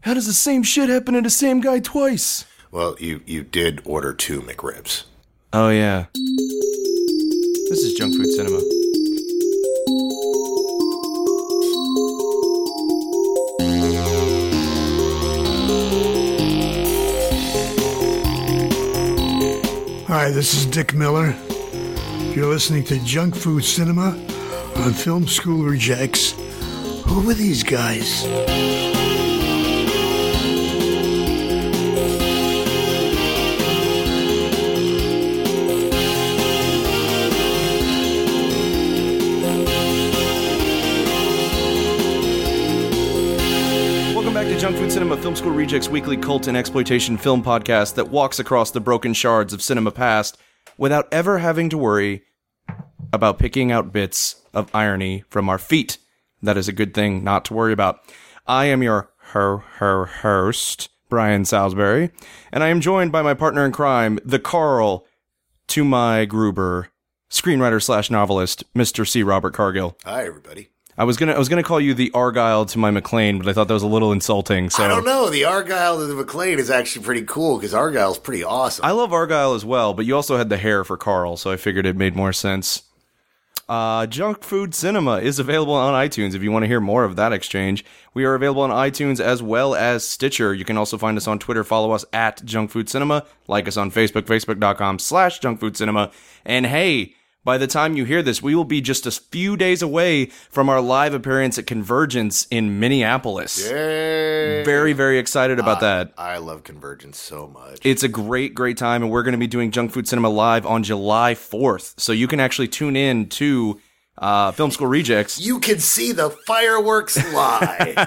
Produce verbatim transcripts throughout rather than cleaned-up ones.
How does the same shit happen to the same guy twice? Well, you, you did order two McRibs. Oh, yeah. This is Junk Food Cinema. Hi, this is Dick Miller. You're listening to Junk Food Cinema on Film School Rejects. Who are these guys? Welcome back to Junk Food Cinema, Film School Rejects' weekly cult and exploitation film podcast that walks across the broken shards of cinema past without ever having to worry about picking out bits of irony from our feet. That is a good thing not to worry about. I am your her her host, Brian Salisbury, and I am joined by my partner in crime, the Carl to my Gruber, screenwriter slash novelist, Mister C. Robert Cargill. Hi, everybody. I was gonna I was gonna call you the Argyle to my McLean, but I thought that was a little insulting. So I don't know. The Argyle to the McLean is actually pretty cool because Argyle's pretty awesome. I love Argyle as well, but you also had the hair for Carl, so I figured it made more sense. Uh, Junk Food Cinema is available on iTunes if you want to hear more of that exchange. We are available on iTunes as well as Stitcher. You can also find us on Twitter. Follow us at Junk Food Cinema. Like us on Facebook, facebook.com slash Junk Food Cinema. And hey, by the time you hear this, we will be just a few days away from our live appearance at Convergence in Minneapolis. Yay! Very, very excited about I, that. I love Convergence so much. It's a great, great time, and we're going to be doing Junk Food Cinema live on July fourth. So you can actually tune in to uh, Film School Rejects. You can see the fireworks live.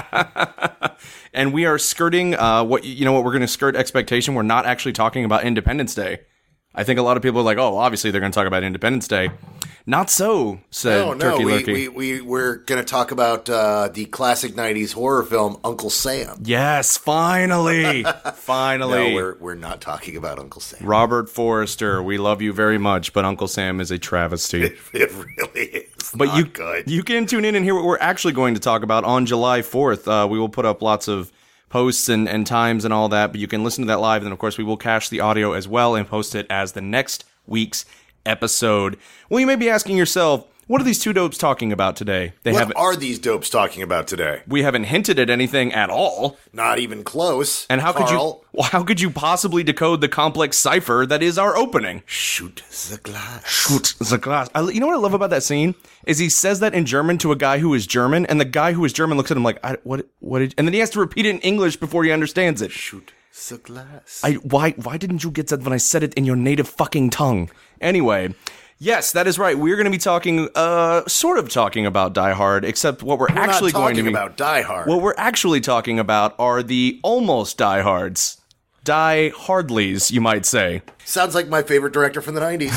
And we are skirting, uh, what you know what, we're going to skirt expectation. We're not actually talking about Independence Day. I think a lot of people are like, oh, obviously they're going to talk about Independence Day. Not so, said no, no, Turkey we, Lurkey. we, we, we're going to talk about uh, the classic nineties horror film Uncle Sam. Yes, finally. Finally. No, we're, we're not talking about Uncle Sam. Robert Forrester, we love you very much, but Uncle Sam is a travesty. It, it really is But not you, good. you can tune in and hear what we're actually going to talk about on July fourth. Uh, we will put up lots of posts and, and times and all that, but you can listen to that live, and then of course we will cache the audio as well and post it as the next week's episode. Well, you may be asking yourself, what are these two dopes talking about today? They what haven't, are these dopes talking about today? we haven't hinted at anything at all. Not even close. And how Carl. could you well, how could you possibly decode the complex cipher that is our opening? Shoot the glass. Shoot the glass. I, you know what I love about that scene is he says that in German to a guy who is German, and the guy who is German looks at him like, I, "What? What?" Did, and then he has to repeat it in English before he understands it. Shoot the glass. I why why didn't you get that when I said it in your native fucking tongue? Anyway. Yes, that is right. We're going to be talking, uh, sort of talking about Die Hard, except what we're, We're actually not going to talking be about Die Hard. What we're actually talking about are the almost Die Hards, Die Hardleys, you might say. Sounds like my favorite director from the nineties.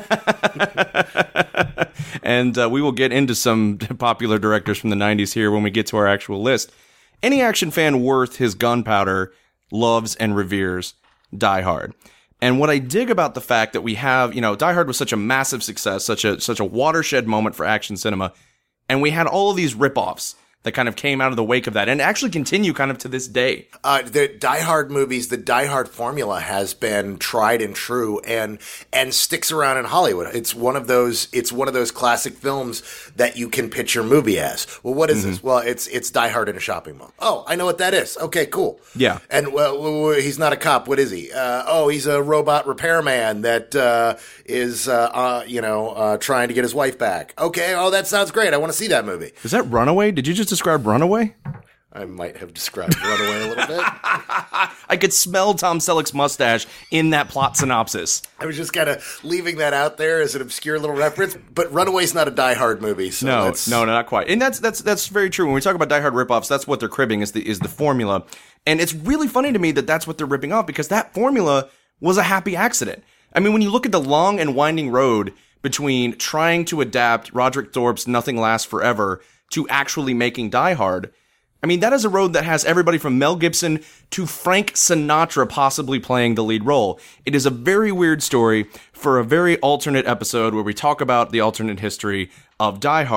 And uh, we will get into some popular directors from the nineties here when we get to our actual list. Any action fan worth his gunpowder loves and reveres Die Hard. And what I dig about the fact that we have, you know, Die Hard was such a massive success, such a such a watershed moment for action cinema, and we had all of these ripoffs that kind of came out of the wake of that and actually continue kind of to this day. Uh, the Die Hard movies, the Die Hard formula has been tried and true and and sticks around in Hollywood. It's one of those it's one of those classic films that you can pitch your movie as. Well, what is mm-hmm. this? Well, it's it's Die Hard in a shopping mall. Oh, I know what that is. Okay, cool. Yeah. And well, he's not a cop. What is he? Uh, oh, he's a robot repairman that uh, is uh, uh, you know uh, trying to get his wife back. Okay. Oh, that sounds great. I want to see that movie. Is that Runaway? Did you just describe Runaway? I might have described Runaway a little bit. I could smell Tom Selleck's mustache in that plot synopsis. I was just kind of leaving that out there as an obscure little reference, but Runaway's not a Die Hard movie. So no, let's... no, no, not quite. And that's that's that's very true. When we talk about Die Hard ripoffs, that's what they're cribbing is the is the formula. And it's really funny to me that that's what they're ripping off because that formula was a happy accident. I mean, when you look at the long and winding road between trying to adapt Roderick Thorpe's Nothing Lasts Forever to actually making Die Hard, I mean, that is a road that has everybody from Mel Gibson to Frank Sinatra possibly playing the lead role. It is a very weird story for a very alternate episode where we talk about the alternate history of Die Hard.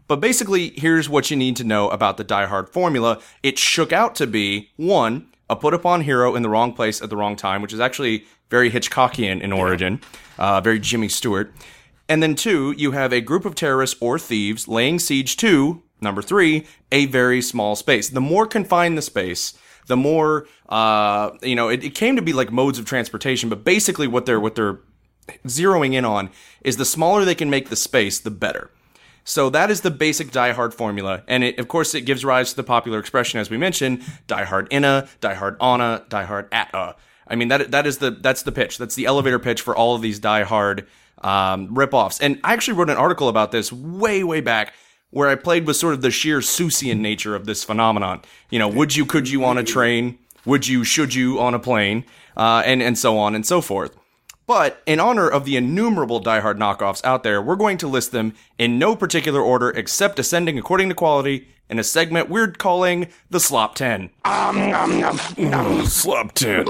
But basically, here's what you need to know about the Die Hard formula. It shook out to be, one, a put-upon hero in the wrong place at the wrong time, which is actually very Hitchcockian in origin, uh, very Jimmy Stewart. And then two, you have a group of terrorists or thieves laying siege to, number three, a very small space. The more confined the space, the more, uh, you know, it, it came to be like modes of transportation, but basically what they're, what they're zeroing in on is the smaller they can make the space, the better. So that is the basic Die Hard formula, and it, of course, it gives rise to the popular expression, as we mentioned, Die Hard inna, Die Hard onna, Die Hard at-a. I mean, that that is the that's the pitch. That's the elevator pitch for all of these Die Hard um, ripoffs. And I actually wrote an article about this way, way back, where I played with sort of the sheer Seussian nature of this phenomenon. You know, would you, could you on a train? Would you, should you on a plane? Uh, and and so on and so forth. But in honor of the innumerable Die Hard knockoffs out there, we're going to list them in no particular order except ascending according to quality in a segment we're calling the Slop ten. Um, nom, nom, nom. Slop ten.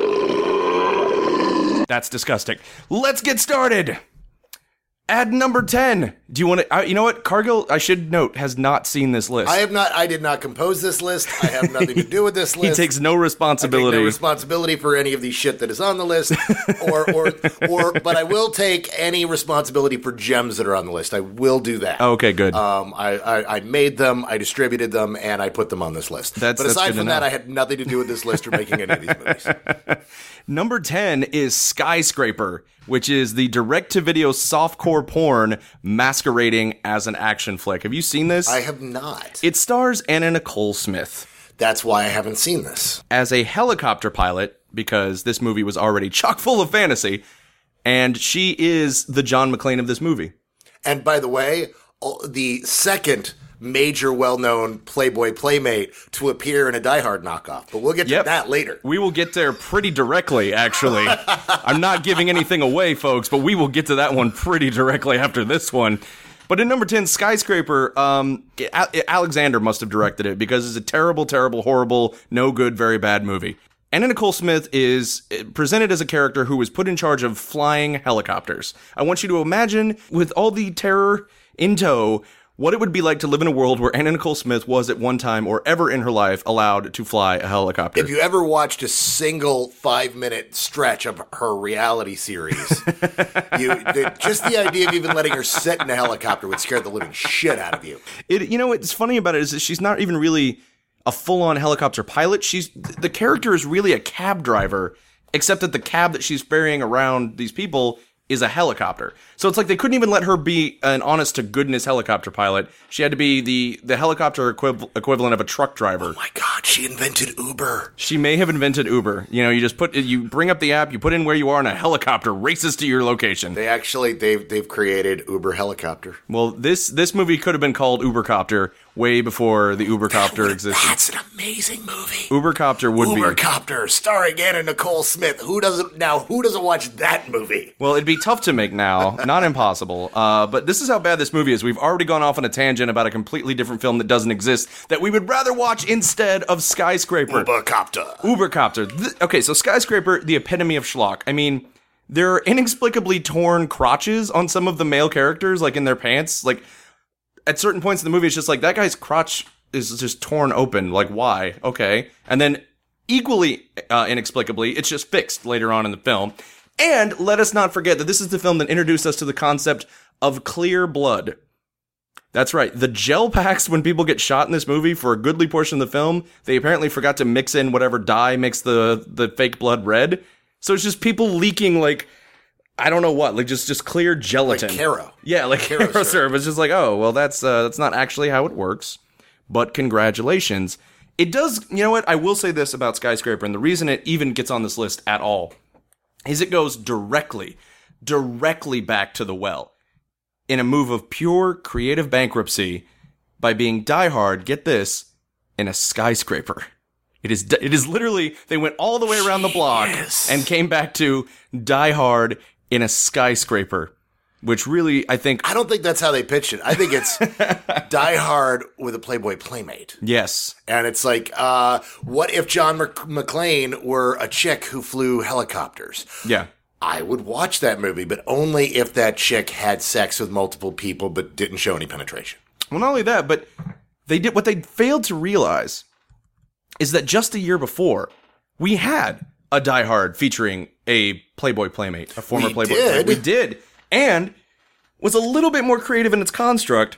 That's disgusting. Let's get started. At number ten, do you want to, uh, you know what, Cargill, I should note, has not seen this list. I have not, I did not compose this list. I have nothing to do with this list. He takes no responsibility. I take no responsibility for any of the shit that is on the list, or, or, or, but I will take any responsibility for gems that are on the list. I will do that. Okay, good. Um, I, I, I made them, I distributed them, and I put them on this list. That's, but that's aside good from to that, know. I had nothing to do with this list or making any of these movies. Number ten is Skyscraper, which is the direct-to-video softcore porn masquerading as an action flick. Have you seen this? I have not. It stars Anna Nicole Smith. That's why I haven't seen this. As a helicopter pilot, because this movie was already chock full of fantasy, and she is the John McClane of this movie. And by the way, the second major well-known Playboy Playmate to appear in a Die Hard knockoff. But we'll get to Yep. that later. We will get there pretty directly, actually. I'm not giving anything away, folks, but we will get to that one pretty directly after this one. But in number ten, Skyscraper, um, Alexander must have directed it because it's a terrible, terrible, horrible, no good, very bad movie. Anna Nicole Smith is presented as a character who was put in charge of flying helicopters. I want you to imagine, with all the terror in tow, what it would be like to live in a world where Anna Nicole Smith was at one time or ever in her life allowed to fly a helicopter. If you ever watched a single five-minute stretch of her reality series, you the, just the idea of even letting her sit in a helicopter would scare the living shit out of you. It, you know, what's funny about it is that she's not even really a full-on helicopter pilot. She's the character is really a cab driver, except that the cab that she's ferrying around these people is a helicopter. So it's like they couldn't even let her be an honest-to-goodness helicopter pilot. She had to be the, the helicopter equiv- equivalent of a truck driver. Oh my God, she invented Uber. She may have invented Uber. You know, you just put, you bring up the app, you put in where you are, and a helicopter races to your location. They actually, they've, they've created Uber Helicopter. Well, this, this movie could have been called Ubercopter way before the Ubercopter That- existed. That's an amazing movie. Ubercopter would be... Ubercopter, starring Anna Nicole Smith. Who doesn't, now, who doesn't watch that movie? Well, it'd be tough to make now, not impossible. Uh, but this is how bad this movie is. We've already gone off on a tangent about a completely different film that doesn't exist that we would rather watch instead of Skyscraper. Ubercopter. Ubercopter. Th- okay, so Skyscraper, the epitome of schlock. I mean, there are inexplicably torn crotches on some of the male characters, like in their pants. Like, at certain points in the movie, it's just like, that guy's crotch is just torn open. Like, why? Okay. And then, equally uh, inexplicably, it's just fixed later on in the film. And let us not forget that this is the film that introduced us to the concept of clear blood. That's right. The gel packs when people get shot in this movie for a goodly portion of the film, they apparently forgot to mix in whatever dye makes the, the fake blood red. So it's just people leaking like, I don't know what, like just, just clear gelatin. Like Caro. Yeah, like Caro Caro syrup. syrup. It's just like, oh, well, that's uh, that's not actually how it works. But congratulations. It does, you know what? I will say this about Skyscraper, and the reason it even gets on this list at all is it goes directly, directly back to the well in a move of pure creative bankruptcy by being Die Hard, get this, in a skyscraper. It is it is literally, they went all the way around the block Jeez. and came back to Die Hard in a skyscraper, which really, I think... I don't think that's how they pitched it. I think it's Die Hard with a Playboy Playmate. Yes. And it's like, uh, what if John Mc- McClane were a chick who flew helicopters? Yeah. I would watch that movie, but only if that chick had sex with multiple people but didn't show any penetration. Well, not only that, but they did what they failed to realize is that just a year before, we had a Die Hard featuring a Playboy Playmate, a former We Playboy did. Playmate. We did. And was a little bit more creative in its construct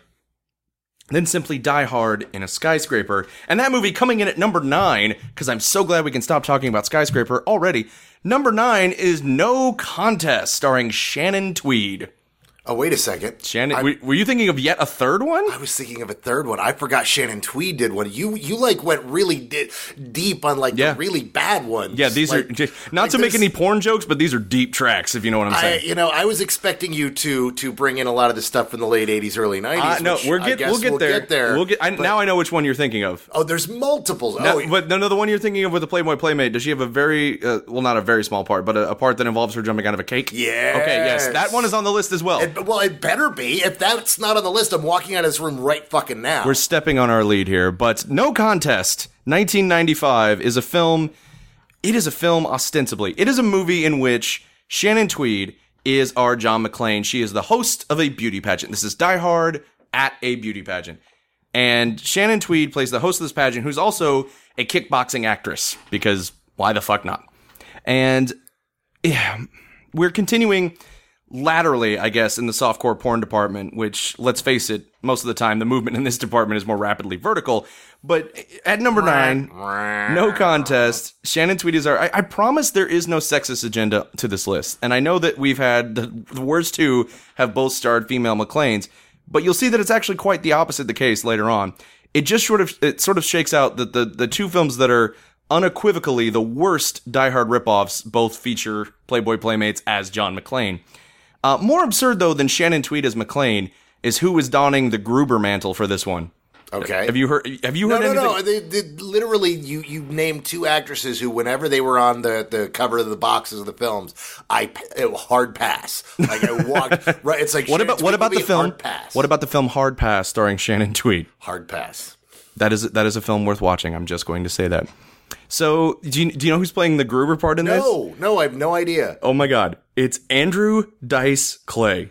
than simply Die Hard in a skyscraper. And that movie coming in at number nine, because I'm so glad we can stop talking about Skyscraper already. Number nine is No Contest, starring Shannon Tweed. Oh, wait a second. Shannon, I, were, were you thinking of yet a third one? I was thinking of a third one. I forgot Shannon Tweed did one. You you like went really di- deep on like Yeah. the really bad ones. Yeah, these Like- are not like to make this- any porn jokes, but these are deep tracks, if you know what I'm I, saying. you know, I was expecting you to to bring in a lot of the stuff from the late eighties, early nineties. Uh, no, which we're I get, guess we'll get there. Get there. We'll get. I, but- now I know which one you're thinking of. Oh, there's multiples. No, oh, but no, no, the one you're thinking of with the Playboy Playmate. Does she have a very, uh, well, not a very small part, but a, a part that involves her jumping out of a cake? Yes. Okay, yes, that one is on the list as well. it, well, it better be. If that's not on the list, I'm walking out of this room right fucking now. We're stepping on our lead here, but No Contest, nineteen ninety-five, is a film. It is a film ostensibly. It is a movie in which Shannon Tweed is our John McClane. She is the host of a beauty pageant. This is Die Hard at a beauty pageant. And Shannon Tweed plays the host of this pageant, who's also a kickboxing actress, because why the fuck not? And yeah, we're continuing laterally, I guess, in the softcore porn department, which, let's face it, most of the time the movement in this department is more rapidly vertical. But at number nine, No Contest, Shannon Tweed is our... I, I promise there is no sexist agenda to this list. And I know that we've had... The, the worst two have both starred female McClanes, but you'll see that it's actually quite the opposite the case later on. It just sort of... It sort of shakes out that the, the two films that are unequivocally the worst Die Hard ripoffs both feature Playboy Playmates as John McClane. Uh, more absurd, though, than Shannon Tweed as McClane is who is donning the Gruber mantle for this one. Okay. Have you heard? Have you No, heard no, anything? no. They, they, literally, you, you named two actresses who, whenever they were on the, the cover of the boxes of the films, I it, hard pass. Like I walked right. It's like What Shannon about Tweed what about would the be film? Hard pass. What about the film Hard Pass starring Shannon Tweed? hard pass? That is that is a film worth watching. I'm just going to say that. So, do you, do you know who's playing the Gruber part in this? No, no, I have no idea. Oh my God! It's Andrew Dice Clay.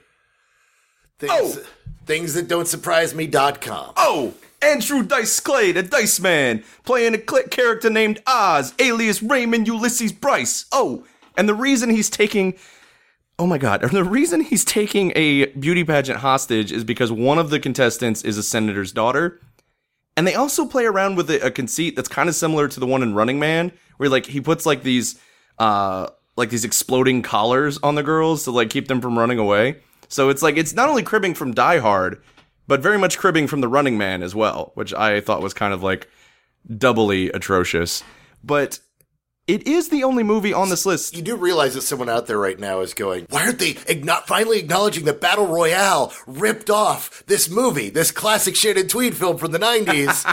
Things, Oh! things that don't surprise me. Dot com. Oh, Andrew Dice Clay, the Dice Man, playing a cl- character named Oz, alias Raymond Ulysses Bryce. Oh, and the reason he's taking... Oh my God. The reason he's taking a beauty pageant hostage is because one of the contestants is a senator's daughter. And they also play around with a, a conceit that's kind of similar to the one in Running Man, where like he puts like these, uh, like these exploding collars on the girls to like keep them from running away. So it's like, it's not only cribbing from Die Hard, but very much cribbing from The Running Man as well, which I thought was kind of like doubly atrocious. But it is the only movie on this list. You do realize that someone out there right now is going, why aren't they igno- finally acknowledging that Battle Royale ripped off this movie, this classic Shannon Tweed film from the nineties?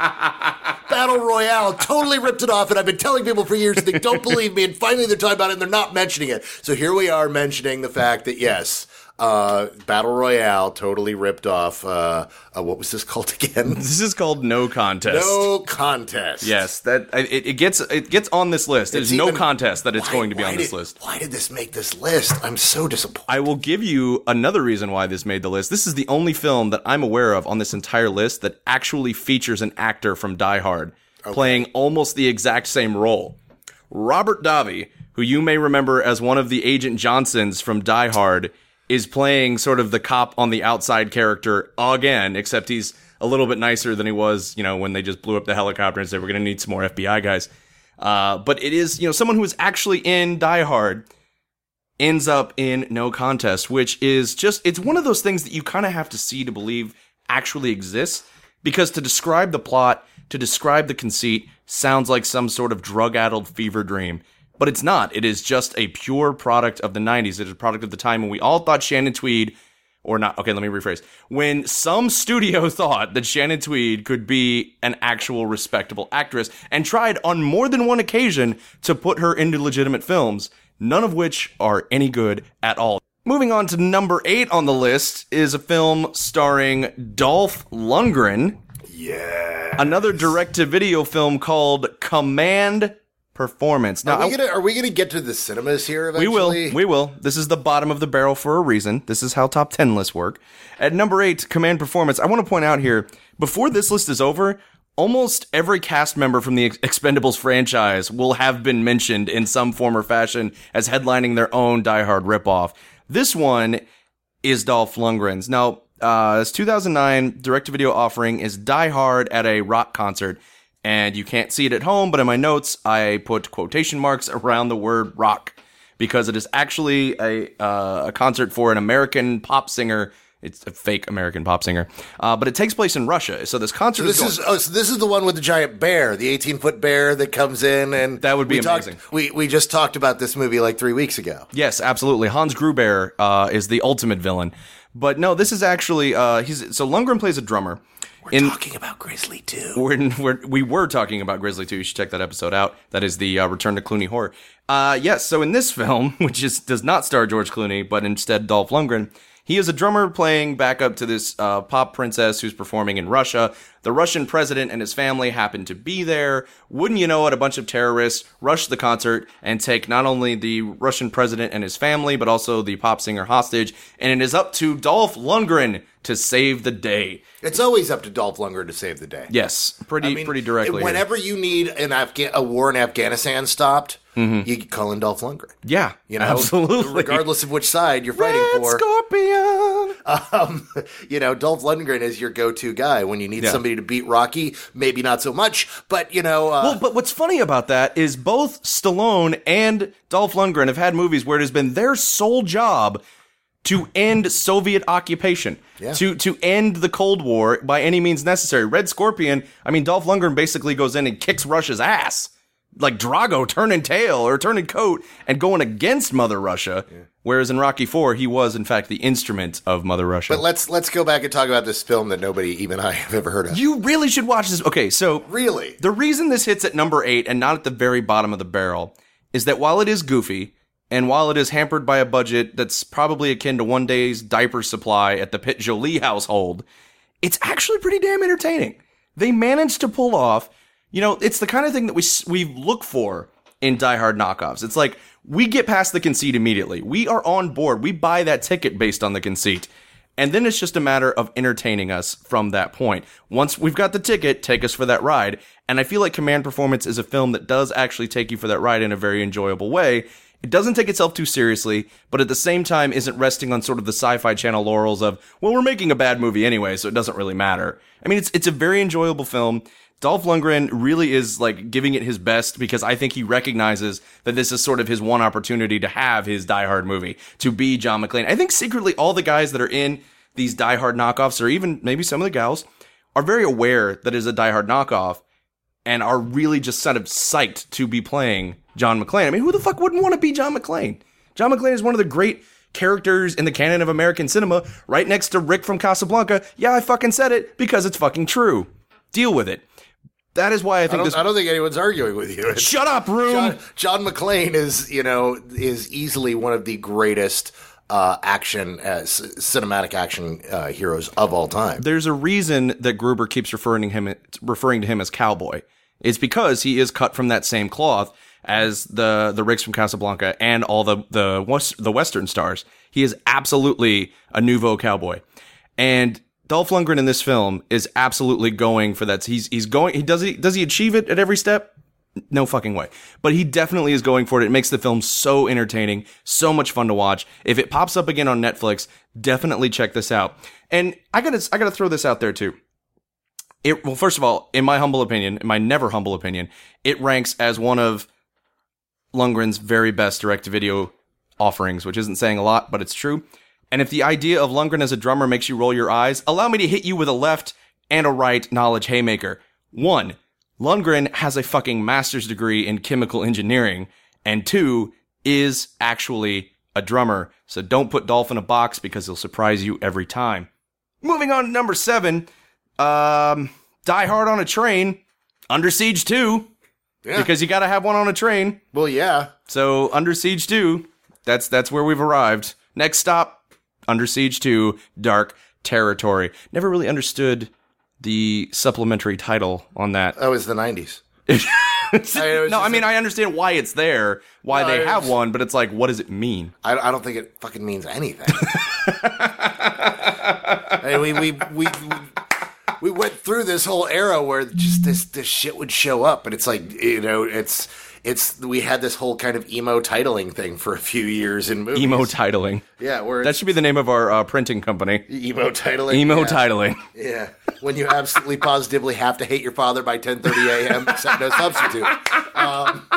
Battle Royale totally ripped it off, and I've been telling people for years, and they don't believe me, and finally they're talking about it, and they're not mentioning it. So here we are mentioning the fact that, yes, uh, Battle Royale totally ripped off, uh, uh, what was this called again? This is called No Contest. No Contest. Yes, that it, it gets it gets on this list. There's It's no even- contest that it's Why- going to be why on this did- list. Why did this make this list? I'm so disappointed. I will give you another reason why this made the list. This is the only film that I'm aware of on this entire list that actually features an actor from Die Hard playing almost the exact same role. Robert Davi, who you may remember as one of the Agent Johnsons from Die Hard, is playing sort of the cop on the outside character again, except he's a little bit nicer than he was, you know, when they just blew up the helicopter and said, we're going to need some more F B I guys. Uh, but it is, you know, someone who is actually in Die Hard ends up in No Contest, which is just, it's one of those things that you kind of have to see to believe actually exists, because to describe the plot, to describe the conceit, sounds like some sort of drug-addled fever dream. But it's not. It is just a pure product of the nineties. It is a product of the time when we all thought Shannon Tweed, or not, okay, let me rephrase. When some studio thought that Shannon Tweed could be an actual respectable actress and tried on more than one occasion to put her into legitimate films, none of which are any good at all. Moving on to number eight on the list is a film starring Dolph Lundgren. Yeah. Another direct-to-video film called Command performance. Now, are we gonna are we gonna get to the cinemas here eventually? We will. We will. This is the bottom of the barrel for a reason. This is how top ten lists work. At number eight, command performance. I want to point out here, before this list is over, almost every cast member from the Expendables franchise will have been mentioned in some form or fashion as headlining their own Die Hard ripoff. This one is Dolph Lundgren's. Now, uh, this two thousand nine direct-to-video offering is Die Hard at a rock concert. And you can't see it at home, but in my notes, I put quotation marks around the word rock because it is actually a uh, a concert for an American pop singer. It's a fake American pop singer, uh, but it takes place in Russia. So this concert so this is, is oh, so this is the one with the giant bear, the eighteen-foot bear that comes in, and that would be we amazing. Talked, we we just talked about this movie like three weeks ago. Yes, absolutely. Hans Gruber uh, is the ultimate villain, but no, this is actually uh, he's so Lundgren plays a drummer. We're in, talking about Grizzly two. We're, we're, we were talking about Grizzly two. You should check that episode out. That is the uh, Return to Clooney horror. Uh, yes, so in this film, which is does not star George Clooney, but instead Dolph Lundgren, he is a drummer playing backup to this uh, pop princess who's performing in Russia. The Russian president and his family happen to be there. Wouldn't you know it, a bunch of terrorists rush the concert and take not only the Russian president and his family, but also the pop singer hostage. And it is up to Dolph Lundgren to save the day. It's always up to Dolph Lundgren to save the day. Yes, pretty I mean, pretty directly. Whenever you need an Afga- a war in Afghanistan stopped, mm-hmm. you call in Dolph Lundgren. Yeah, you know, absolutely. Regardless of which side you're fighting Red for. Scorpion. Um, you know, Dolph Lundgren is your go-to guy when you need yeah. somebody to beat Rocky. Maybe not so much, but you know. Uh, well, but what's funny about that is both Stallone and Dolph Lundgren have had movies where it has been their sole job to end Soviet occupation, yeah. to to end the Cold War by any means necessary. Red Scorpion, I mean, Dolph Lundgren basically goes in and kicks Russia's ass. Like Drago turning tail or turning coat and going against Mother Russia. Yeah. Whereas in Rocky four, he was, in fact, the instrument of Mother Russia. But let's let's go back and talk about this film that nobody, even I, have ever heard of. You really should watch this. Okay, so... Really? The reason this hits at number eight and not at the very bottom of the barrel is that while it is goofy, and while it is hampered by a budget that's probably akin to one day's diaper supply at the Pitt Jolie household, it's actually pretty damn entertaining. They managed to pull off, you know, it's the kind of thing that we we look for in Die Hard knockoffs. It's like, we get past the conceit immediately. We are on board. We buy that ticket based on the conceit. And then it's just a matter of entertaining us from that point. Once we've got the ticket, take us for that ride. And I feel like Command Performance is a film that does actually take you for that ride in a very enjoyable way. It doesn't take itself too seriously, but at the same time isn't resting on sort of the Sci-Fi Channel laurels of, well, we're making a bad movie anyway, so it doesn't really matter. I mean, it's it's a very enjoyable film. Dolph Lundgren really is like giving it his best because I think he recognizes that this is sort of his one opportunity to have his Die Hard movie, to be John McClane. I think secretly all the guys that are in these Die Hard knockoffs, or even maybe some of the gals, are very aware that it is a Die Hard knockoff and are really just sort of psyched to be playing John McClane. I mean, who the fuck wouldn't want to be John McClane? John McClane is one of the great characters in the canon of American cinema, right next to Rick from Casablanca. Yeah, I fucking said it because it's fucking true. Deal with it. That is why I think I don't, this... I don't think anyone's arguing with you. It's, Shut up, Room! John, John McClane is, you know, is easily one of the greatest uh, action, uh, c- cinematic action uh, heroes of all time. There's a reason that Gruber keeps referring him referring to him as Cowboy. It's because he is cut from that same cloth as the the Ricks from Casablanca and all the the West, the Western stars. He is absolutely a nouveau cowboy, and Dolph Lundgren in this film is absolutely going for that. He's he's going. He does he does he achieve it at every step? No fucking way. But he definitely is going for it. It makes the film so entertaining, so much fun to watch. If it pops up again on Netflix, definitely check this out. And I gotta I gotta throw this out there too. It well, first of all, in my humble opinion, in my never humble opinion, it ranks as one of Lundgren's very best direct-to-video offerings, which isn't saying a lot, but it's true. And if the idea of Lundgren as a drummer makes you roll your eyes, allow me to hit you with a left and a right knowledge haymaker. One, Lundgren has a fucking master's degree in chemical engineering, and two, is actually a drummer. So don't put Dolph in a box because he'll surprise you every time. Moving on to number seven, um, Die Hard on a Train, Under Siege two. Yeah. Because you gotta have one on a train. Well, yeah. So, Under Siege two, that's that's where we've arrived. Next stop, Under Siege two, Dark Territory. Never really understood the supplementary title on that. Oh, it's the nineties. I mean, it was no, just I mean, a- I understand why it's there, why No, they it's- have one, but it's like, what does it mean? I, I don't think it fucking means anything. I mean, we, we, we, we, we went through this whole era where just this, this shit would show up, but it's like, you know, it's, it's, we had this whole kind of emo titling thing for a few years in movies. Emo titling. Yeah, where That it's should be the name of our uh, printing company. emo titling. Emo yeah. titling. Yeah. When you absolutely positively have to hate your father by ten thirty a.m. except no substitute. Um,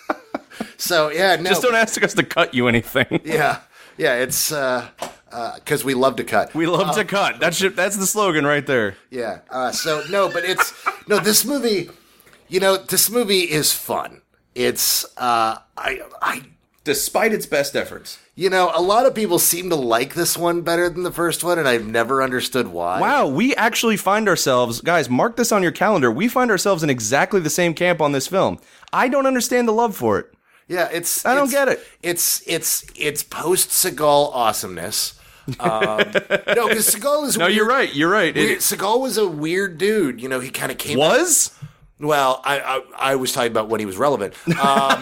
so, yeah, no. Just don't ask us to cut you anything. Yeah. Yeah, it's uh, uh 'cause we love to cut. We love to cut. That should, that's the slogan right there. Yeah. Uh, so, no, but it's, no, this movie, you know, this movie is fun. It's, uh, I, I, Despite its best efforts. you know, a lot of people seem to like this one better than the first one, and I've never understood why. Wow, we actually find ourselves, guys, mark this on your calendar. We find ourselves in exactly the same camp on this film. I don't understand the love for it. Yeah, it's. I don't it's- get it. It's it's it's post Seagal awesomeness. Um, no, because Seagal is. No, weird, you're right. You're right. It- Weird. Seagal was a weird dude. You know, he kind of came. was? Well, I, I I was talking about when he was relevant. Um,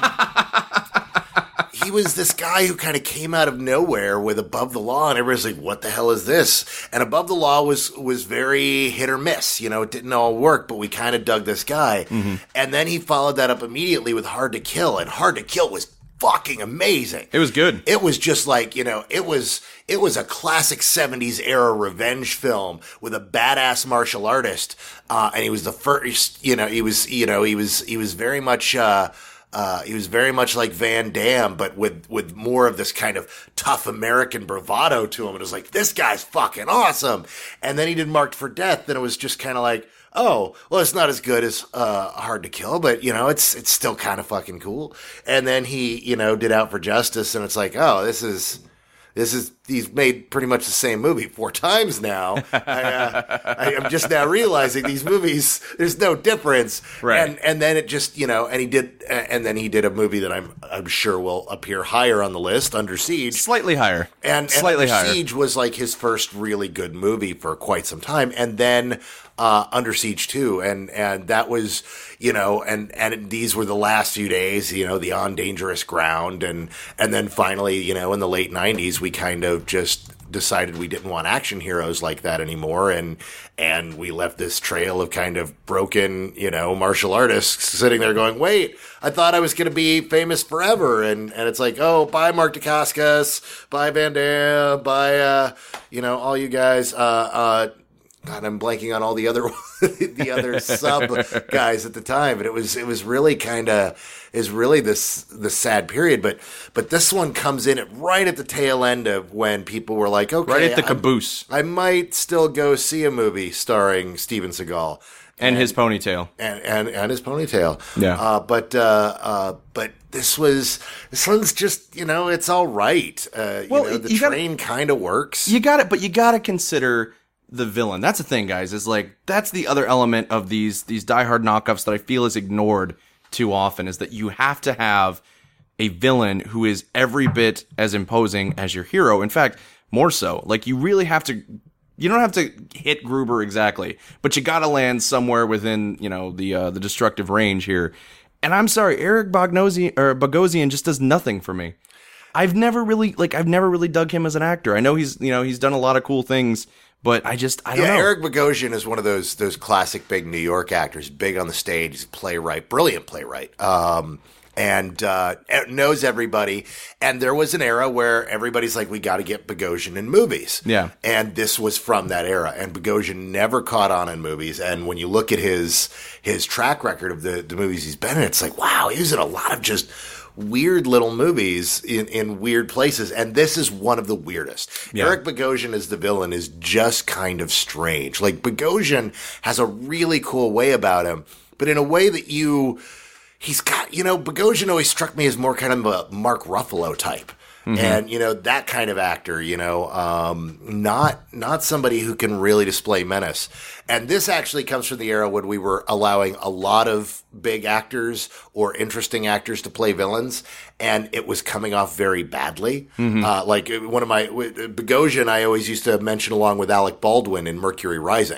he was this guy who kind of came out of nowhere with Above the Law, and everybody's like, "What the hell is this?" And Above the Law was was very hit or miss. You know, it didn't all work, but we kind of dug this guy. Mm-hmm. And then he followed that up immediately with Hard to Kill, and Hard to Kill was fucking amazing. It was good. It was just like, you know, it was it was a classic seventies era revenge film with a badass martial artist, uh, and he was the first. You know, he was you know he was he was very much. Uh, Uh, he was very much like Van Damme, but with, with more of this kind of tough American bravado to him. And it was like, this guy's fucking awesome. And then he did Marked for Death, and it was just kind of like, oh, well, it's not as good as uh, Hard to Kill, but, you know, it's it's still kind of fucking cool. And then he, you know, did Out for Justice, and it's like, oh, this is... This is, he's made pretty much the same movie four times now. I, uh, I, I'm just now realizing these movies, there's no difference. Right. And, and then it just, you know, and he did, and then he did a movie that I'm, I'm sure will appear higher on the list, Under Siege. Slightly higher. And, and Slightly Under higher. Siege was like his first really good movie for quite some time. And then, uh, Under Siege two. And, and that was, you know, and, and these were the last few days, you know, the On Dangerous Ground. And, and then finally, you know, in the late nineties, we kind of just decided we didn't want action heroes like that anymore. And, and we left this trail of kind of broken, you know, martial artists sitting there going, wait, I thought I was going to be famous forever. And, and it's like, oh, bye Mark Dacascos, bye Van Damme, bye, uh, you know, all you guys, uh, uh, God, I'm blanking on all the other the other sub guys at the time, but it was it was really kind of is really this the sad period. But but this one comes in at right at the tail end of when people were like, okay, Right at the I'm- caboose. I might still go see a movie starring Steven Seagal And his ponytail. and and, and his ponytail. Yeah. Uh, but uh, uh, but this was this one's just you know it's all right. Uh, Well, you know, the you gotta- train kind of works. You got it, but you got to consider the villain. That's the thing, guys, is like, that's the other element of these, these diehard knockoffs that I feel is ignored too often, is that you have to have a villain who is every bit as imposing as your hero. In fact, more so. Like, you really have to, you don't have to hit Gruber exactly, but you got to land somewhere within, you know, the, uh, the destructive range here. And I'm sorry, Eric Bogosian, or Bogosian just does nothing for me. I've never really, like, I've never really dug him as an actor. I know he's, you know, he's done a lot of cool things, but I just, I don't Yeah, know. Eric Bogosian is one of those those classic big New York actors, big on the stage, he's a playwright, brilliant playwright, um, and uh, knows everybody. And there was an era where everybody's like, we got to get Bogosian in movies. Yeah. And this was from that era. And Bogosian never caught on in movies. And when you look at his his track record of the, the movies he's been in, it's like, wow, he was in a lot of just weird little movies in, in weird places, and this is one of the weirdest. Yeah. Eric Bogosian as the villain is just kind of strange. Like, Bogosian has a really cool way about him, but in a way that you, he's got, you know, Bogosian always struck me as more kind of a Mark Ruffalo type. Mm-hmm. And, you know, that kind of actor, you know, um, not not somebody who can really display menace. And this actually comes from the era when we were allowing a lot of big actors or interesting actors to play villains, and it was coming off very badly. Mm-hmm. Uh, like one of my, Bogosian, I always used to mention along with Alec Baldwin in Mercury Rising.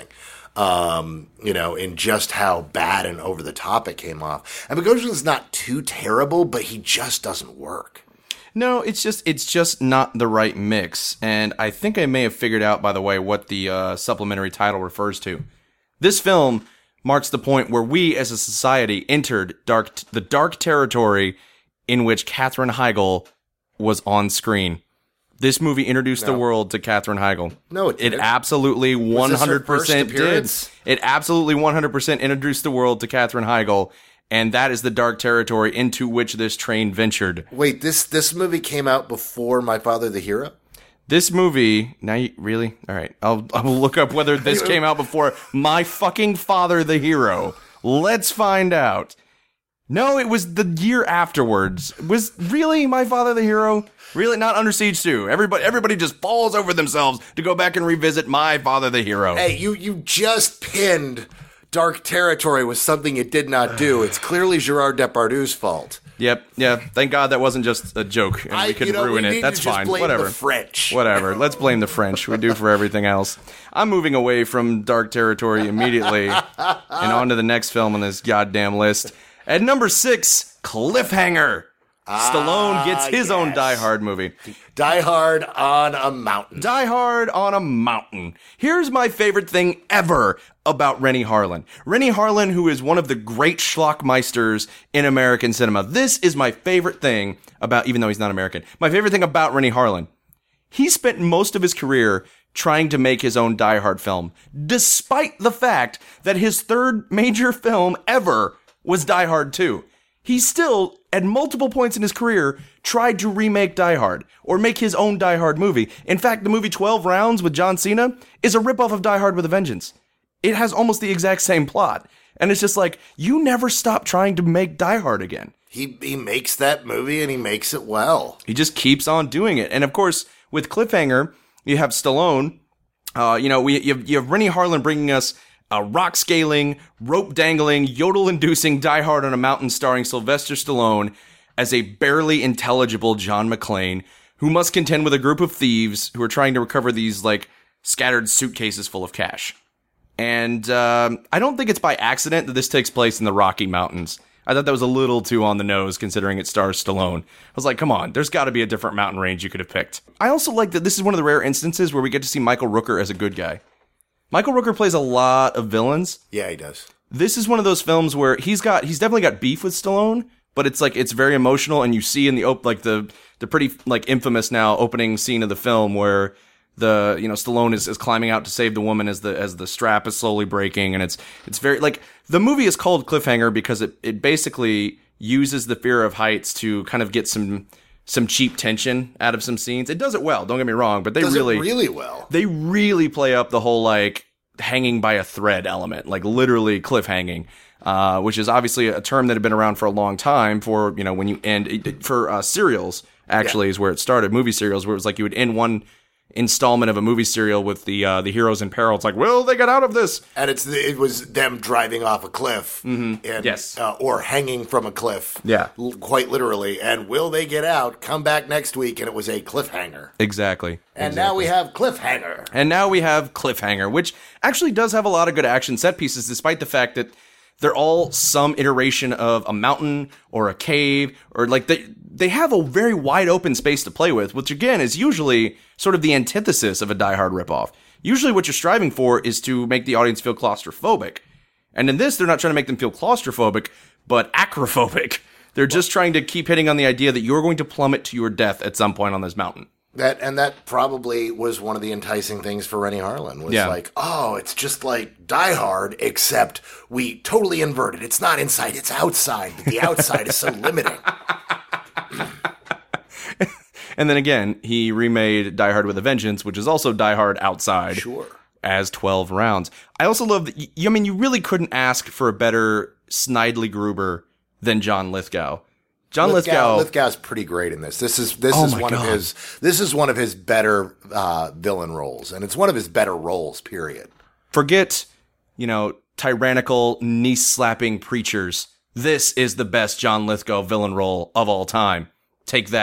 Um, you know, in just how bad and over the top it came off. And Bogosian's not too terrible, but he just doesn't work. No, it's just it's just not the right mix. And I think I may have figured out, by the way, what the uh, supplementary title refers to. This film marks the point where we, as a society, entered dark the dark territory in which Katherine Heigl was on screen. This movie introduced No. the world to Katherine Heigl. No, it It didn't. absolutely one hundred percent Was this her did. first appearance? It absolutely one hundred percent introduced the world to Katherine Heigl, and that is the dark territory into which this train ventured. Wait, this this movie came out before My Father the Hero? This movie, now you, really? All right, I'll I'll look up whether this came out before My Fucking Father the Hero. Let's find out. No, it was the year afterwards. Was really My Father the Hero? Really? Not Under Siege two. Everybody everybody just falls over themselves to go back and revisit My Father the Hero. Hey, you you just pinned dark territory with something it did not do. It's clearly Gerard Depardieu's fault. Yep, yeah. Thank God that wasn't just a joke and I- we couldn't you know, ruin we it. need That's to just fine. blame Whatever. the French. Whatever. Let's blame the French. We do for everything else. I'm moving away from dark territory immediately and on to the next film on this goddamn list. At number six, Cliffhanger. Stallone gets his own yes. Die Hard movie. Die Hard on a Mountain. Die Hard on a Mountain. Here's my favorite thing ever about Rennie Harlan. Rennie Harlan, who is one of the great schlockmeisters in American cinema. This is my favorite thing about, even though he's not American, my favorite thing about Rennie Harlan. He spent most of his career trying to make his own Die Hard film, despite the fact that his third major film ever was Die Hard two. He still, at multiple points in his career, tried to remake Die Hard, or make his own Die Hard movie. In fact, the movie twelve Rounds with John Cena is a ripoff of Die Hard with a Vengeance. It has almost the exact same plot. And it's just like, you never stop trying to make Die Hard again. He he makes that movie and he makes it well. He just keeps on doing it. And of course, with Cliffhanger, you have Stallone. Uh, you know, we you have, you have Rennie Harlan bringing us a rock-scaling, rope-dangling, yodel-inducing Die Hard on a Mountain starring Sylvester Stallone as a barely intelligible John McClane who must contend with a group of thieves who are trying to recover these, like, scattered suitcases full of cash. And um, I don't think it's by accident that this takes place in the Rocky Mountains. I thought that was a little too on the nose considering it stars Stallone. I was like, come on, there's got to be a different mountain range you could have picked. I also like that this is one of the rare instances where we get to see Michael Rooker as a good guy. Michael Rooker plays a lot of villains. Yeah, he does. This is one of those films where he's got he's definitely got beef with Stallone, but it's like it's very emotional, and you see in the op- like the the pretty like infamous now opening scene of the film where the you know Stallone is, is climbing out to save the woman as the as the strap is slowly breaking, and it's it's very like the movie is called Cliffhanger because it it basically uses the fear of heights to kind of get some some cheap tension out of some scenes. It does it well, don't get me wrong, but they Does really it really well. they really play up the whole like hanging by a thread element, like literally cliffhanging, uh, which is obviously a term that had been around for a long time for, you know, when you end for uh, serials actually Yeah. is where it started, movie serials, where it was like you would end one installment of a movie serial with the uh, the heroes in peril. It's like, will they get out of this? And it's it was them driving off a cliff, and, Yes. uh, or hanging from a cliff, Yeah. l- quite literally. And will they get out? Come back next week, and it was a cliffhanger. Exactly. And now we have cliffhanger. And now we have Cliffhanger, which actually does have a lot of good action set pieces, despite the fact that they're all some iteration of a mountain or a cave, or like they they have a very wide open space to play with, which again is usually sort of the antithesis of a Die Hard ripoff. Usually what you're striving for is to make the audience feel claustrophobic. And in this, they're not trying to make them feel claustrophobic, but acrophobic. They're just trying to keep hitting on the idea that you're going to plummet to your death at some point on this mountain. That and that probably was one of the enticing things for Rennie Harlan was Yeah. like, oh, it's just like Die Hard, except we totally invert it. It's not inside, it's outside, but the outside is so limiting. And then again, he remade Die Hard with a Vengeance, which is also Die Hard outside. Sure. As twelve rounds. I also love that, y- I mean, you really couldn't ask for a better Snidely Gruber than John Lithgow. John Lithgow. Lithgow Lithgow's pretty great in this. This is this Oh is my one God. of his this is one of his better uh, villain roles, and it's one of his better roles. Period. Forget, you know, tyrannical, knee-slapping preachers. This is the best John Lithgow villain role of all time. Take that,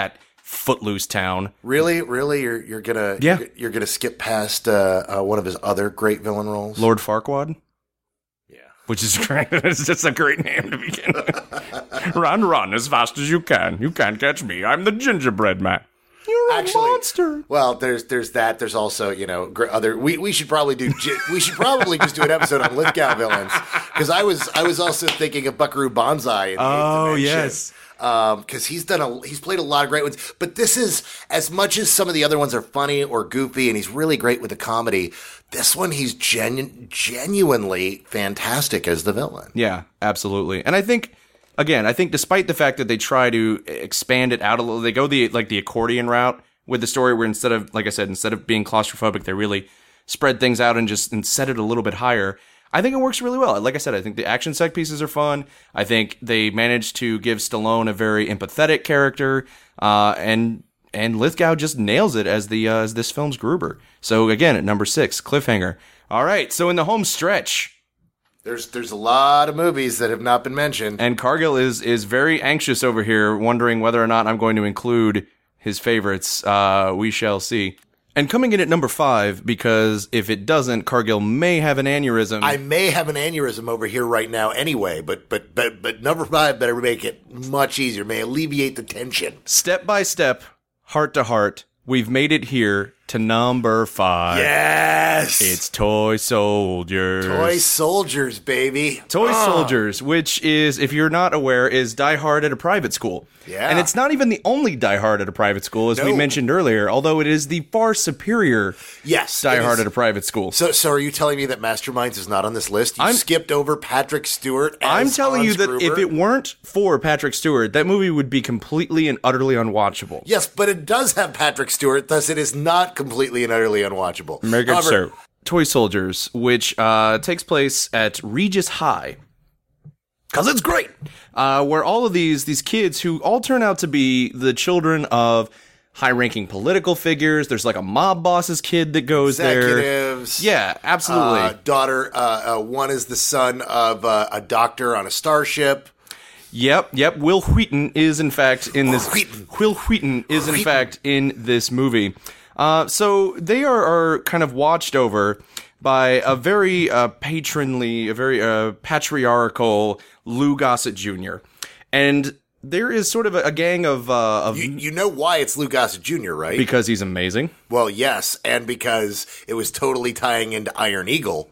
Footloose town. Really, really, you're you're gonna Yeah. you're, you're gonna skip past uh, uh, one of his other great villain roles, Lord Farquaad? Yeah. Which is great. It's just a great name to begin with. Run, run as fast as you can. You can't catch me. I'm the gingerbread man. You're a Actually, monster. Well, there's there's that. There's also you know gr- other. We, we should probably do gi- we should probably just do an episode on Lithgow villains because I was I was also thinking of Buckaroo Banzai. In the Oh, Eighth Dimension. yes. because he's done a he's played a lot of great ones. But this is, as much as some of the other ones are funny or goofy, and he's really great with the comedy. This one, he's genu- genuinely fantastic as the villain. Yeah, absolutely. And I think, again, I think despite the fact that they try to expand it out a little, they go the like the accordion route with the story, where instead of, like I said, instead of being claustrophobic, they really spread things out and just and set it a little bit higher. I think it works really well. Like I said, I think the action set pieces are fun. I think they managed to give Stallone a very empathetic character, uh, and and Lithgow just nails it as the uh, as this film's Gruber. So again, at number six, cliffhanger. All right, so in the home stretch. There's there's a lot of movies that have not been mentioned. And Cargill is is very anxious over here, wondering whether or not I'm going to include his favorites. Uh, we shall see. And coming in at number five, because if it doesn't, Cargill may have an aneurysm. I may have an aneurysm over here right now anyway, but but but but number five better make it much easier. May alleviate the tension. Step by step, heart to heart, we've made it here to number five. Yes, It's Toy Soldiers. Toy Soldiers, baby. Toy Ah. Soldiers, which is, if you're not aware, is Die Hard at a private school. Yeah. And it's not even the only Die Hard at a private school, as we No. mentioned earlier, although it is the far superior Yes, Die it Hard is. at a private school. So, so are you telling me that Masterminds is not on this list? You I'm- skipped over Patrick Stewart. As I'm telling you Hans that Gruber? if it weren't for Patrick Stewart, that movie would be completely and utterly unwatchable. Yes, but it does have Patrick Stewart, thus it is not completely and utterly unwatchable. Very good, However, sir. Toy Soldiers, which uh, takes place at Regis High. Because it's great. Uh, where all of these these kids who all turn out to be the children of high-ranking political figures. There's like a mob boss's kid that goes there. Executives. Yeah, absolutely. Uh, daughter, uh, uh, one is the son of uh, a doctor on a starship. Yep, yep. Will Wheaton is in fact in this. Wheaton. Will Wheaton is in Wheaton. fact in this movie. Uh, so they are, are kind of watched over by a very uh, patronly, a very uh, patriarchal Lou Gossett Junior And there is sort of a, a gang of uh, of You, you know why it's Lou Gossett Junior, right? because he's amazing. well, yes, and because it was totally tying into Iron Eagle.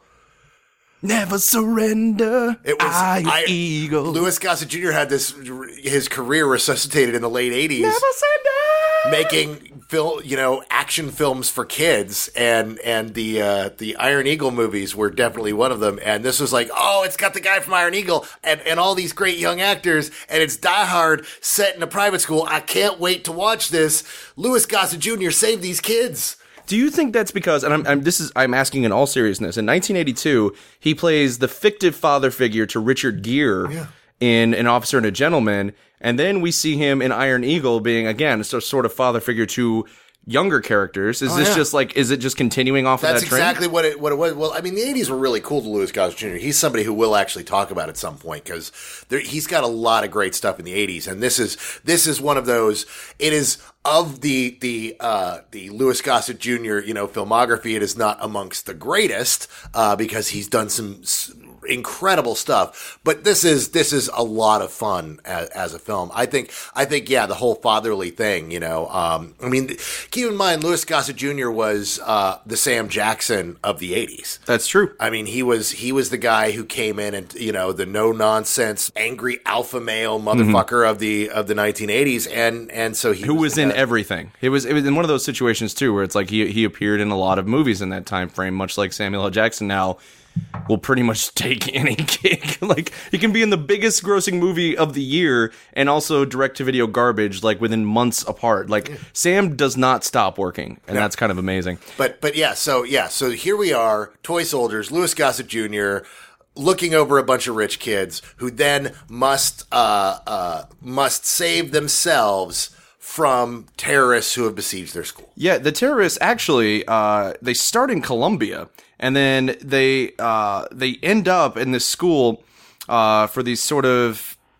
Never surrender. It was Iron I- Eagle. Louis Gossett Junior had this his career resuscitated in the late eighties. Never surrender. Making film, you know, action films for kids, and and the uh, the Iron Eagle movies were definitely one of them. And this was like, oh, it's got the guy from Iron Eagle and, and all these great young actors, and it's Die Hard set in a private school. I can't wait to watch this. Louis Gossett Junior saved these kids. Do you think that's because, and I'm, I'm this is I'm asking in all seriousness, in nineteen eighty-two he plays the fictive father figure to Richard Gere in An Officer and a Gentleman, and then we see him in Iron Eagle being again a sort of father figure to younger characters. Is this yeah. just like is it just continuing off That's of that trend? exactly what it what it was. Well, I mean, the eighties were really cool to Louis Gossett Junior He's somebody who we'll actually talk about at some point because he's got a lot of great stuff in the eighties, and this is this is one of those. It is of the the uh, the Louis Gossett Junior you know filmography. It is not amongst the greatest uh, because he's done some s- incredible stuff, but this is this is a lot of fun as, as a film. I think I think yeah, the whole fatherly thing. You know, um, I mean, keep in mind Louis Gossett Junior was uh, the Sam Jackson of the eighties. That's true. I mean, he was he was the guy who came in and you know the no nonsense, angry alpha male motherfucker of the of the nineteen eighties, and and so he Who was the in guy- everything. It was it was in one of those situations too where it's like he he appeared in a lot of movies in that time frame, much like Samuel L. Jackson now will pretty much take any gig. Like he can be in the biggest grossing movie of the year and also direct to video garbage like within months apart. Like Sam does not stop working, and that's kind of amazing. But but yeah, so yeah, so here we are, Toy Soldiers, Louis Gossett Junior looking over a bunch of rich kids who then must uh, uh, must save themselves from terrorists who have besieged their school. Yeah, the terrorists actually uh, they start in Colombia, and then they uh, they end up in this school uh, for these sort of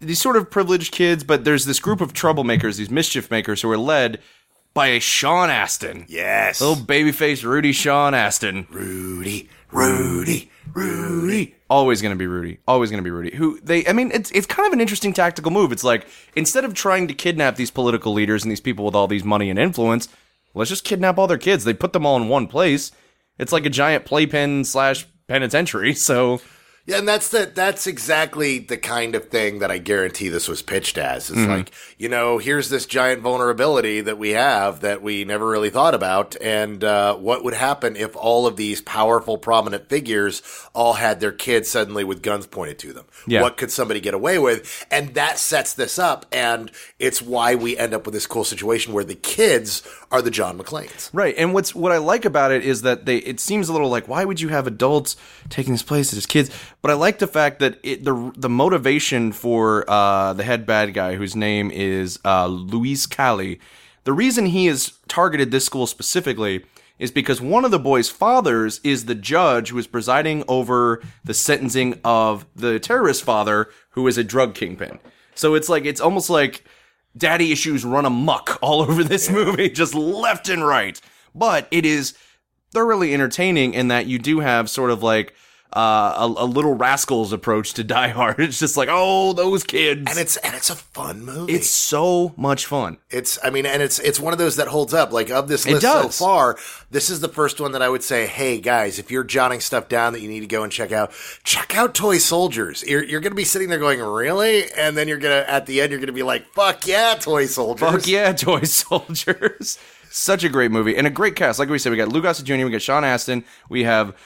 these sort of privileged kids, but there's this group of troublemakers, these mischief makers, who are led by a Sean Astin. Yes. Little babyface Rudy Sean Astin. Rudy, Rudy, Rudy. Always going to be Rudy. Always going to be Rudy. Who they, I mean, it's it's kind of an interesting tactical move. It's like, instead of trying to kidnap these political leaders and these people with all these money and influence, let's just kidnap all their kids. They put them all in one place. It's like a giant playpen slash penitentiary, so... Yeah, and that's the, that's exactly the kind of thing that I guarantee this was pitched as. It's mm-hmm. like, you know, here's this giant vulnerability that we have that we never really thought about, and uh, what would happen if all of these powerful, prominent figures all had their kids suddenly with guns pointed to them? Yeah. What could somebody get away with? And that sets this up, and it's why we end up with this cool situation where the kids are the John McClanes. Right, and what's what I like about it is that they it seems a little like, why would you have adults taking this place as kids? But I like the fact that it, the the motivation for uh, the head bad guy, whose name is uh, Luis Cali, the reason he has targeted this school specifically is because one of the boys' fathers is the judge who is presiding over the sentencing of the terrorist father, who is a drug kingpin. So it's like it's almost like daddy issues run amok all over this yeah. movie, just left and right. But it is thoroughly entertaining in that you do have sort of like Uh, a, a Little Rascals approach to Die Hard. It's just like, oh, those kids, and it's and it's a fun movie. It's so much fun. It's, I mean, and it's it's one of those that holds up. Like, of this list so far, this is the first one that I would say, hey guys, if you're jotting stuff down that you need to go and check out, check out Toy Soldiers. You're you're gonna be sitting there going, really? And then you're gonna at the end you're gonna be like, fuck yeah, Toy Soldiers. Fuck yeah, Toy Soldiers. Such a great movie and a great cast. Like we said, we got Lou Gossett Junior, we got Sean Astin, we have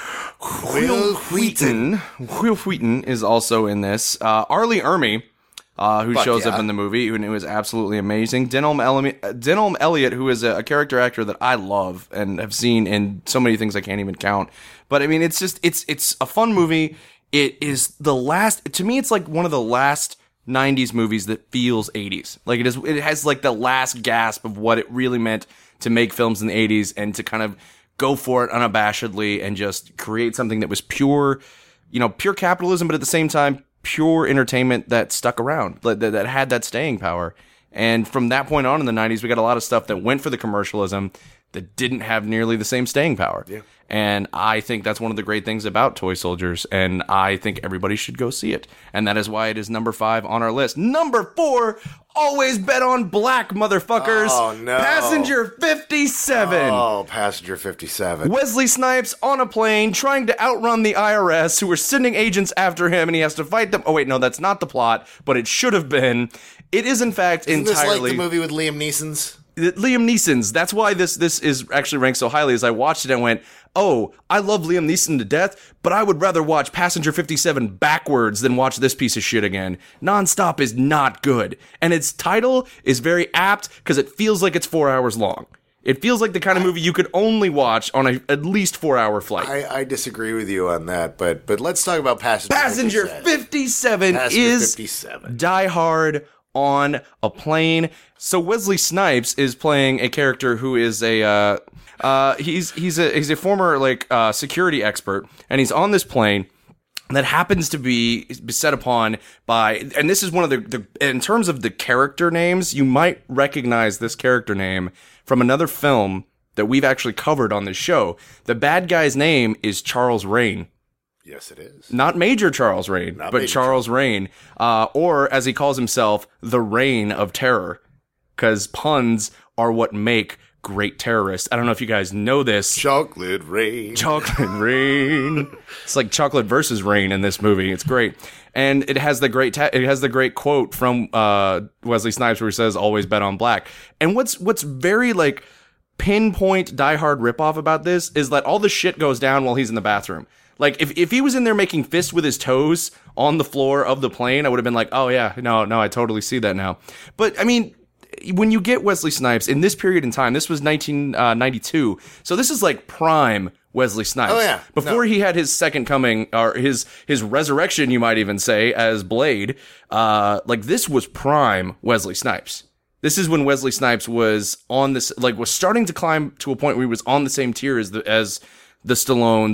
Will Wheaton. Will Wheaton is also in this. Uh, Arlie Ermy, uh, who Fuck shows yeah. up in the movie, who is absolutely amazing. Denholm, Elliott, Denholm Elliott, who is a, a character actor that I love and have seen in so many things I can't even count. But I mean, it's just it's it's a fun movie. It is the last. To me, it's like one of the last nineties movies that feels eighties. Like it is. It has like the last gasp of what it really meant to make films in the eighties and to kind of go for it unabashedly and just create something that was pure, you know, pure capitalism, but at the same time, pure entertainment that stuck around, that, that had that staying power. And from that point on in the nineties, we got a lot of stuff that went for the commercialism that didn't have nearly the same staying power. Yeah. And I think that's one of the great things about Toy Soldiers, and I think everybody should go see it. And that is why it is number five on our list. Number four, always bet on black, motherfuckers. Oh, no. Passenger fifty-seven. Oh, Passenger fifty-seven. Wesley Snipes on a plane trying to outrun the I R S, who are sending agents after him, and he has to fight them. Oh, wait, no, that's not the plot, but it should have been. It is, in fact, Isn't entirely... Isn't this like the movie with Liam Neeson's? Liam Neeson's. That's why this this is actually ranked so highly. As I watched it and went, oh, I love Liam Neeson to death, but I would rather watch Passenger fifty-seven backwards than watch this piece of shit again. Nonstop is not good. And its title is very apt because it feels like it's four hours long. It feels like the kind of movie you could only watch on a at least four-hour flight. I, I disagree with you on that, but but let's talk about Passenger Passenger fifty-seven. fifty-seven Passenger is fifty-seven. Die Hard on a plane. So Wesley Snipes is playing a character who is a uh, uh, he's he's a he's a former like uh, security expert, and he's on this plane that happens to be set upon by, and this is one of the, the in terms of the character names, you might recognize this character name from another film that we've actually covered on this show. The bad guy's name is Charles Rain. Yes, it is. Not Major Charles Rain, Not but Major Charles Rain. Uh, or, as he calls himself, the Reign of Terror. Because puns are what make great terrorists. I don't know if you guys know this. Chocolate Rain. Chocolate Rain. It's like chocolate versus rain in this movie. It's great. And it has the great ta- it has the great quote from uh, Wesley Snipes where he says, always bet on black. And what's what's very, like, pinpoint Die Hard ripoff about this is that all the shit goes down while he's in the bathroom. Like, if, if he was in there making fists with his toes on the floor of the plane, I would have been like, oh, yeah, no, no, I totally see that now. But, I mean, when you get Wesley Snipes in this period in time, this was nineteen ninety-two, so this is like prime Wesley Snipes. Oh, yeah. Before no. he had his second coming, or his his resurrection, you might even say, as Blade, uh, like, this was prime Wesley Snipes. This is when Wesley Snipes was on this, like, was starting to climb to a point where he was on the same tier as the, as the Stallones,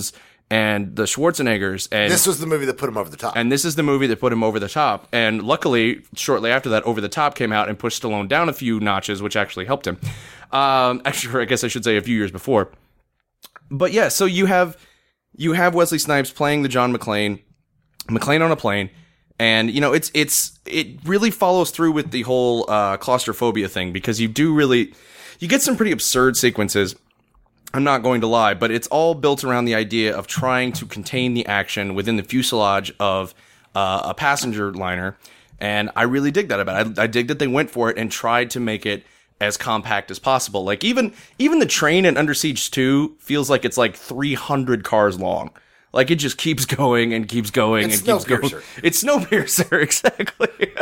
and the Schwarzeneggers. And this was the movie that put him over the top. And this is the movie that put him over the top. And luckily, shortly after that, Over the Top came out and pushed Stallone down a few notches, which actually helped him. Um, actually, I guess I should say a few years before. But yeah, so you have you have Wesley Snipes playing the John McClane, McClane on a plane, and you know it's it's it really follows through with the whole uh, claustrophobia thing, because you do really you get some pretty absurd sequences. I'm not going to lie, but it's all built around the idea of trying to contain the action within the fuselage of uh, a passenger liner, and I really dig that about it. I, I dig that they went for it and tried to make it as compact as possible. Like even even the train in Under Siege two feels like it's like three hundred cars long. Like it just keeps going and keeps going it's and keeps going. It's Snowpiercer, exactly.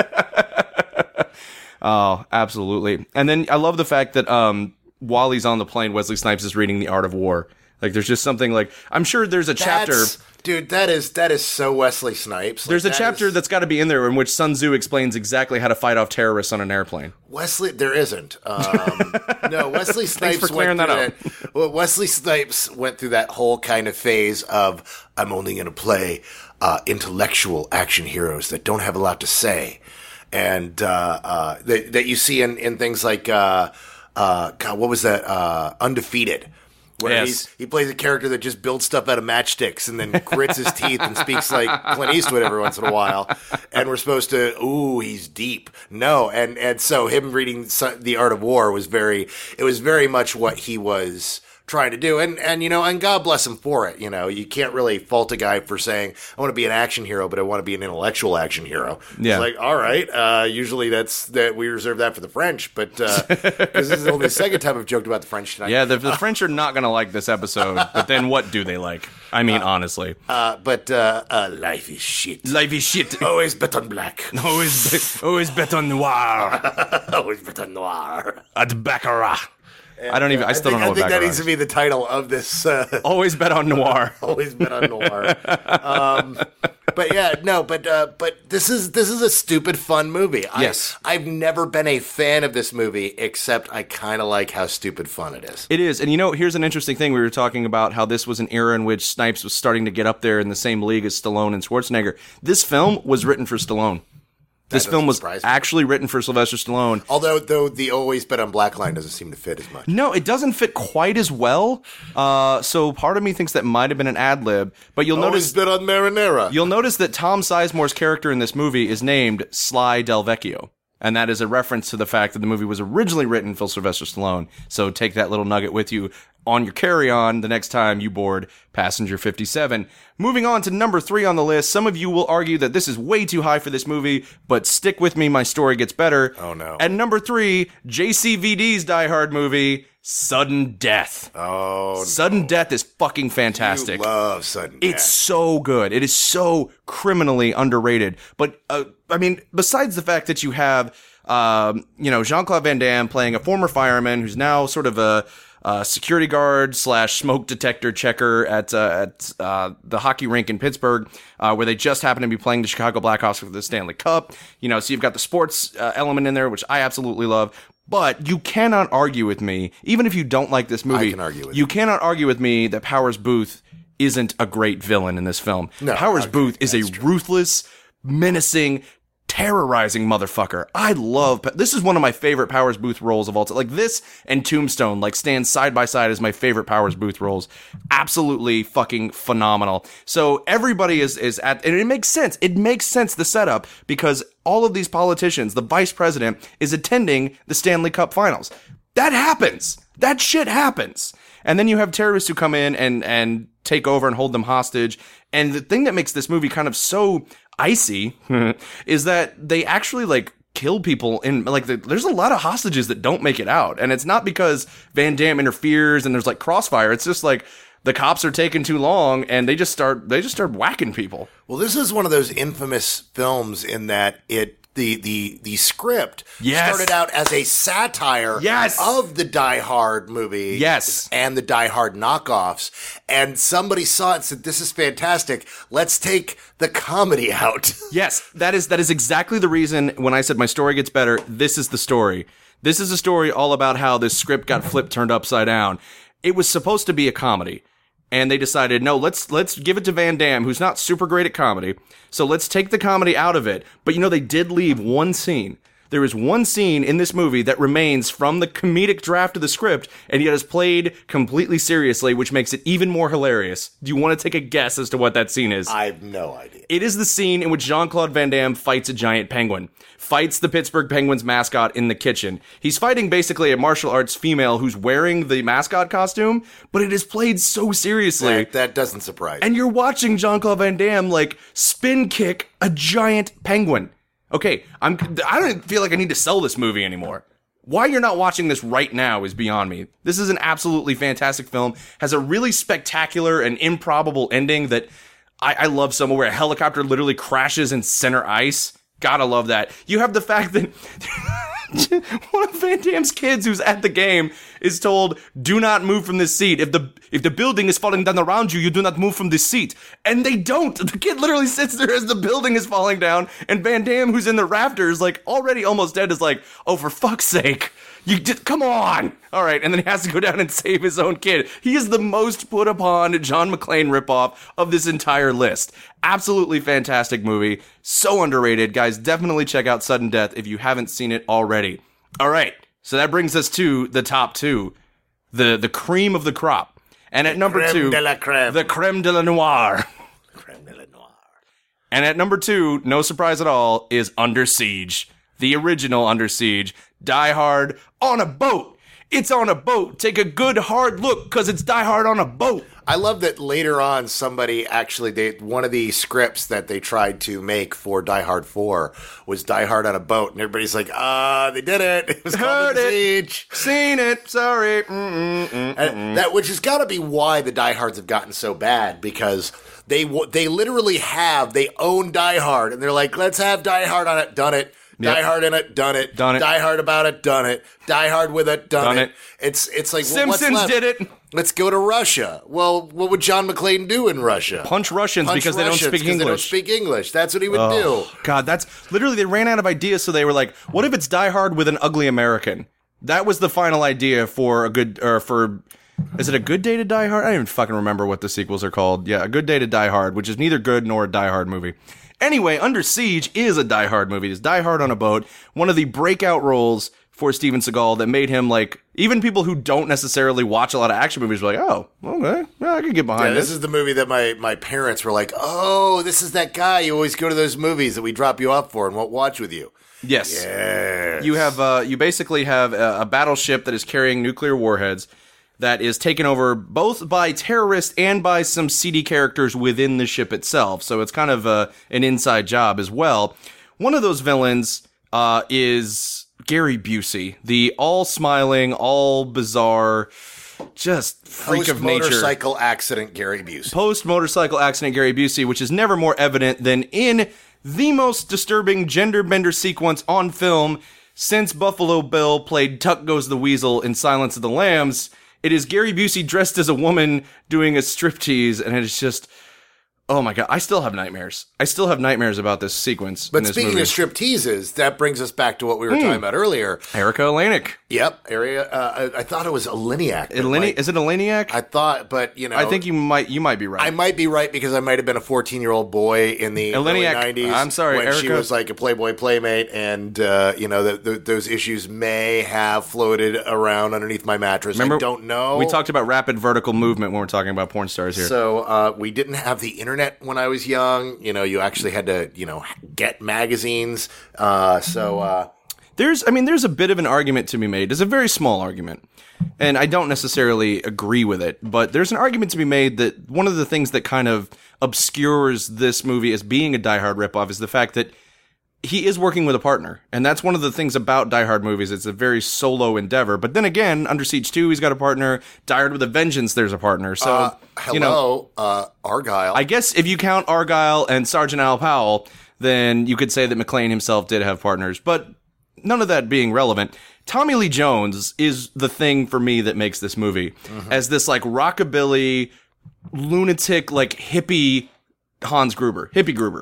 Oh, absolutely. And then I love the fact that um, while he's on the plane, Wesley Snipes is reading The Art of War. Like there's just something like, I'm sure there's a chapter. That's, dude, that is that is so Wesley Snipes. Like, there's a that chapter is, that's got to be in there in which Sun Tzu explains exactly how to fight off terrorists on an airplane. Wesley, there isn't. Um, no, Wesley Snipes for clearing went that through that. Well, Wesley Snipes went through that whole kind of phase of, I'm only going to play uh, intellectual action heroes that don't have a lot to say. And uh, uh, that, that you see in, in things like, uh, uh, God, what was that? Uh, Undefeated. Where yes. he's, he plays a character that just builds stuff out of matchsticks and then grits his teeth and speaks like Clint Eastwood every once in a while. And we're supposed to, ooh, he's deep. No. And, and so him reading The Art of War was very, it was very much what he was trying to do. And, and, you know, and God bless him for it. You know, you can't really fault a guy for saying, I want to be an action hero, but I want to be an intellectual action hero. Yeah. It's like, all right. Uh, usually that's, that we reserve that for the French, but, uh, because this is only the second time I've joked about the French tonight. Yeah, the, the French are not going to like this episode, but then what do they like? I mean, uh, honestly. Uh, but, uh, uh, life is shit. Life is shit. Always bet on black. Always, be, always bet on noir. Always bet on noir. At Baccarat. And, I don't even. I still I think, don't know. I what think that is. needs to be the title of this. Uh, always bet on noir. Always bet on noir. um, but yeah, no, but uh, but this is this is a stupid fun movie. Yes, I, I've never been a fan of this movie, except I kind of like how stupid fun it is. It is, and you know, here's an interesting thing. We were talking about how this was an era in which Snipes was starting to get up there in the same league as Stallone and Schwarzenegger. This film was written for Stallone. This film was actually written for Sylvester Stallone. Although, though, the always bet on black line doesn't seem to fit as much. No, it doesn't fit quite as well. Uh, so part of me thinks that might have been an ad lib. But you'll always notice bet on marinara. You'll notice that Tom Sizemore's character in this movie is named Sly Del Vecchio. And that is a reference to the fact that the movie was originally written for Sylvester Stallone. So take that little nugget with you on your carry-on the next time you board Passenger fifty-seven. Moving on to number three on the list. Some of you will argue that this is way too high for this movie, but stick with me, my story gets better. Oh, no. At number three, J C V D's Die Hard movie, Sudden Death. Oh, Sudden no. Death is fucking fantastic. You love Sudden Death. It's so good. It is so criminally underrated. But, uh, I mean, besides the fact that you have, um, you know, Jean-Claude Van Damme playing a former fireman who's now sort of a uh, security guard slash smoke detector checker at uh, at uh, the hockey rink in Pittsburgh, uh, where they just happen to be playing the Chicago Blackhawks for the Stanley Cup. You know, so you've got the sports uh, element in there, which I absolutely love. But you cannot argue with me, even if you don't like this movie, I can argue with you you. cannot argue with me that Powers Booth isn't a great villain in this film. No, Powers okay, Booth is a true. ruthless, menacing, terrorizing motherfucker. I love, this is one of my favorite Powers Booth roles of all time. Like this and Tombstone, like stand side by side as my favorite Powers Booth roles. Absolutely fucking phenomenal. So everybody is, is at, and it makes sense. It makes sense, the setup, because all of these politicians, the vice president is attending the Stanley Cup finals. That happens. That shit happens. And then you have terrorists who come in and, and take over and hold them hostage. And the thing that makes this movie kind of so icy is that they actually like kill people in like the, there's a lot of hostages that don't make it out, and it's not because Van Damme interferes and there's like crossfire. It's just like the cops are taking too long and they just start they just start whacking people. Well, this is one of those infamous films in that it the the the script yes. started out as a satire yes. of the Die Hard movie yes. and the Die Hard knockoffs, and somebody saw it and said, this is fantastic, let's take the comedy out. Yes, that is that is exactly the reason when I said my story gets better, this is the story. This is a story all about how this script got flipped, turned upside down. It was supposed to be a comedy. and they decided, no, let's let's give it to Van Damme, who's not super great at comedy. So let's take the comedy out of it. But you know, they did leave one scene. There is one scene in this movie that remains from the comedic draft of the script, and yet is played completely seriously, which makes it even more hilarious. Do you want to take a guess as to what that scene is? I have no idea. It is the scene in which Jean-Claude Van Damme fights a giant penguin. Fights the Pittsburgh Penguins mascot in the kitchen. He's fighting basically a martial arts female who's wearing the mascot costume, but it is played so seriously. That, that doesn't surprise me. And you're watching Jean-Claude Van Damme, like, spin kick a giant penguin. Okay, I'm, I don't feel like I need to sell this movie anymore. Why you're not watching this right now is beyond me. This is an absolutely fantastic film. Has a really spectacular and improbable ending that I, I love so much, where a helicopter literally crashes in center ice. Gotta love that. You have the fact that one of Van Damme's kids who's at the game is told, do not move from this seat. If the if the building is falling down around you, you do not move from this seat. And they don't. The kid literally sits there as the building is falling down, and Van Damme, who's in the rafters, like already almost dead, is like, oh, for fuck's sake. You did, come on! All right, and then he has to go down and save his own kid. He is the most put upon John McClane ripoff of this entire list. Absolutely fantastic movie. So underrated. Guys, definitely check out Sudden Death if you haven't seen it already. All right, so that brings us to the top two. The the cream of the crop. And at number Creme two, de la creme. the creme de la noir. Creme de la noir. And at number two, no surprise at all, is Under Siege. The original Under Siege. Die Hard on a boat. It's on a boat. Take a good hard look, because it's Die Hard on a boat. I love that later on somebody actually, they, one of the scripts that they tried to make for Die Hard four was Die Hard on a boat. And everybody's like, ah, they did it. It was called The Siege. Seen it. Sorry. Mm-mm-mm-mm. And that, which has got to be why the Die Hards have gotten so bad, because they they literally have, they own Die Hard. And they're like, let's have Die Hard on it. Done it. Yep. Die Hard in it, done it. Done it. Die Hard about it, done it. Die Hard with it, done, Done it. it. It's it's like, well, Simpsons what's left? did it. Let's go to Russia. Well, what would John McClane do in Russia? Punch Russians Punch because Russians they don't speak 'cause English. They don't speak English. That's what he would Oh, do. God, that's literally, they ran out of ideas, so they were like, what if it's Die Hard with an ugly American? That was the final idea for a good, or for, is it A Good Day to Die Hard? I don't even fucking remember what the sequels are called. Yeah, A Good Day to Die Hard, which is neither good nor a Die Hard movie. Anyway, Under Siege is a Die Hard movie. It's Die Hard on a boat. One of the breakout roles for Steven Seagal that made him, like, even people who don't necessarily watch a lot of action movies were like, oh, okay, yeah, I can get behind Yeah, this. this is the movie that my, my parents were like, oh, this is that guy. You always go to those movies that we drop you off for and won't watch with you. Yes. Yes. You have, uh, you basically have a, a battleship that is carrying nuclear warheads that is taken over both by terrorists and by some seedy characters within the ship itself. So it's kind of uh, an inside job as well. One of those villains uh, is Gary Busey, the all-smiling, all-bizarre, just freak of nature. Post-motorcycle accident Gary Busey. Post-motorcycle accident Gary Busey, which is never more evident than in the most disturbing gender bender sequence on film since Buffalo Bill played Tuck Goes the Weasel in Silence of the Lambs. It is Gary Busey dressed as a woman doing a striptease, and it's just, oh my God, I still have nightmares. I still have nightmares about this sequence But in this speaking movie. of strip teases, that brings us back to what we were talking about earlier. Erica Eleniak. Yep, area. Uh, I, I thought it was Eleniak. but Eleni- like, is it Eleniak? I thought, but you know, I think you might you might be right. I might be right because I might have been a fourteen-year-old boy in the early Eleniak, nineties. I'm sorry, when she Erica. was like a Playboy playmate, and uh, you know, the, the, those issues may have floated around underneath my mattress. Remember, I don't know. We talked about rapid vertical movement when we're talking about porn stars here. So uh, we didn't have the internet when I was young. You know, you actually had to, you know, get magazines. Uh, so. Uh, There's, I mean, there's a bit of an argument to be made. There's a very small argument, and I don't necessarily agree with it, but there's an argument to be made that one of the things that kind of obscures this movie as being a Die Hard ripoff is the fact that he is working with a partner, and that's one of the things about Die Hard movies. It's a very solo endeavor, but then again, Under Siege two, he's got a partner. Die Hard with a Vengeance, there's a partner. So, uh, hello, you know, uh, Argyle. I guess if you count Argyle and Sergeant Al Powell, then you could say that McClane himself did have partners, but none of that being relevant, Tommy Lee Jones is the thing for me that makes this movie. Mm-hmm. As this, like, rockabilly, lunatic, like, hippie Hans Gruber. Hippie Gruber.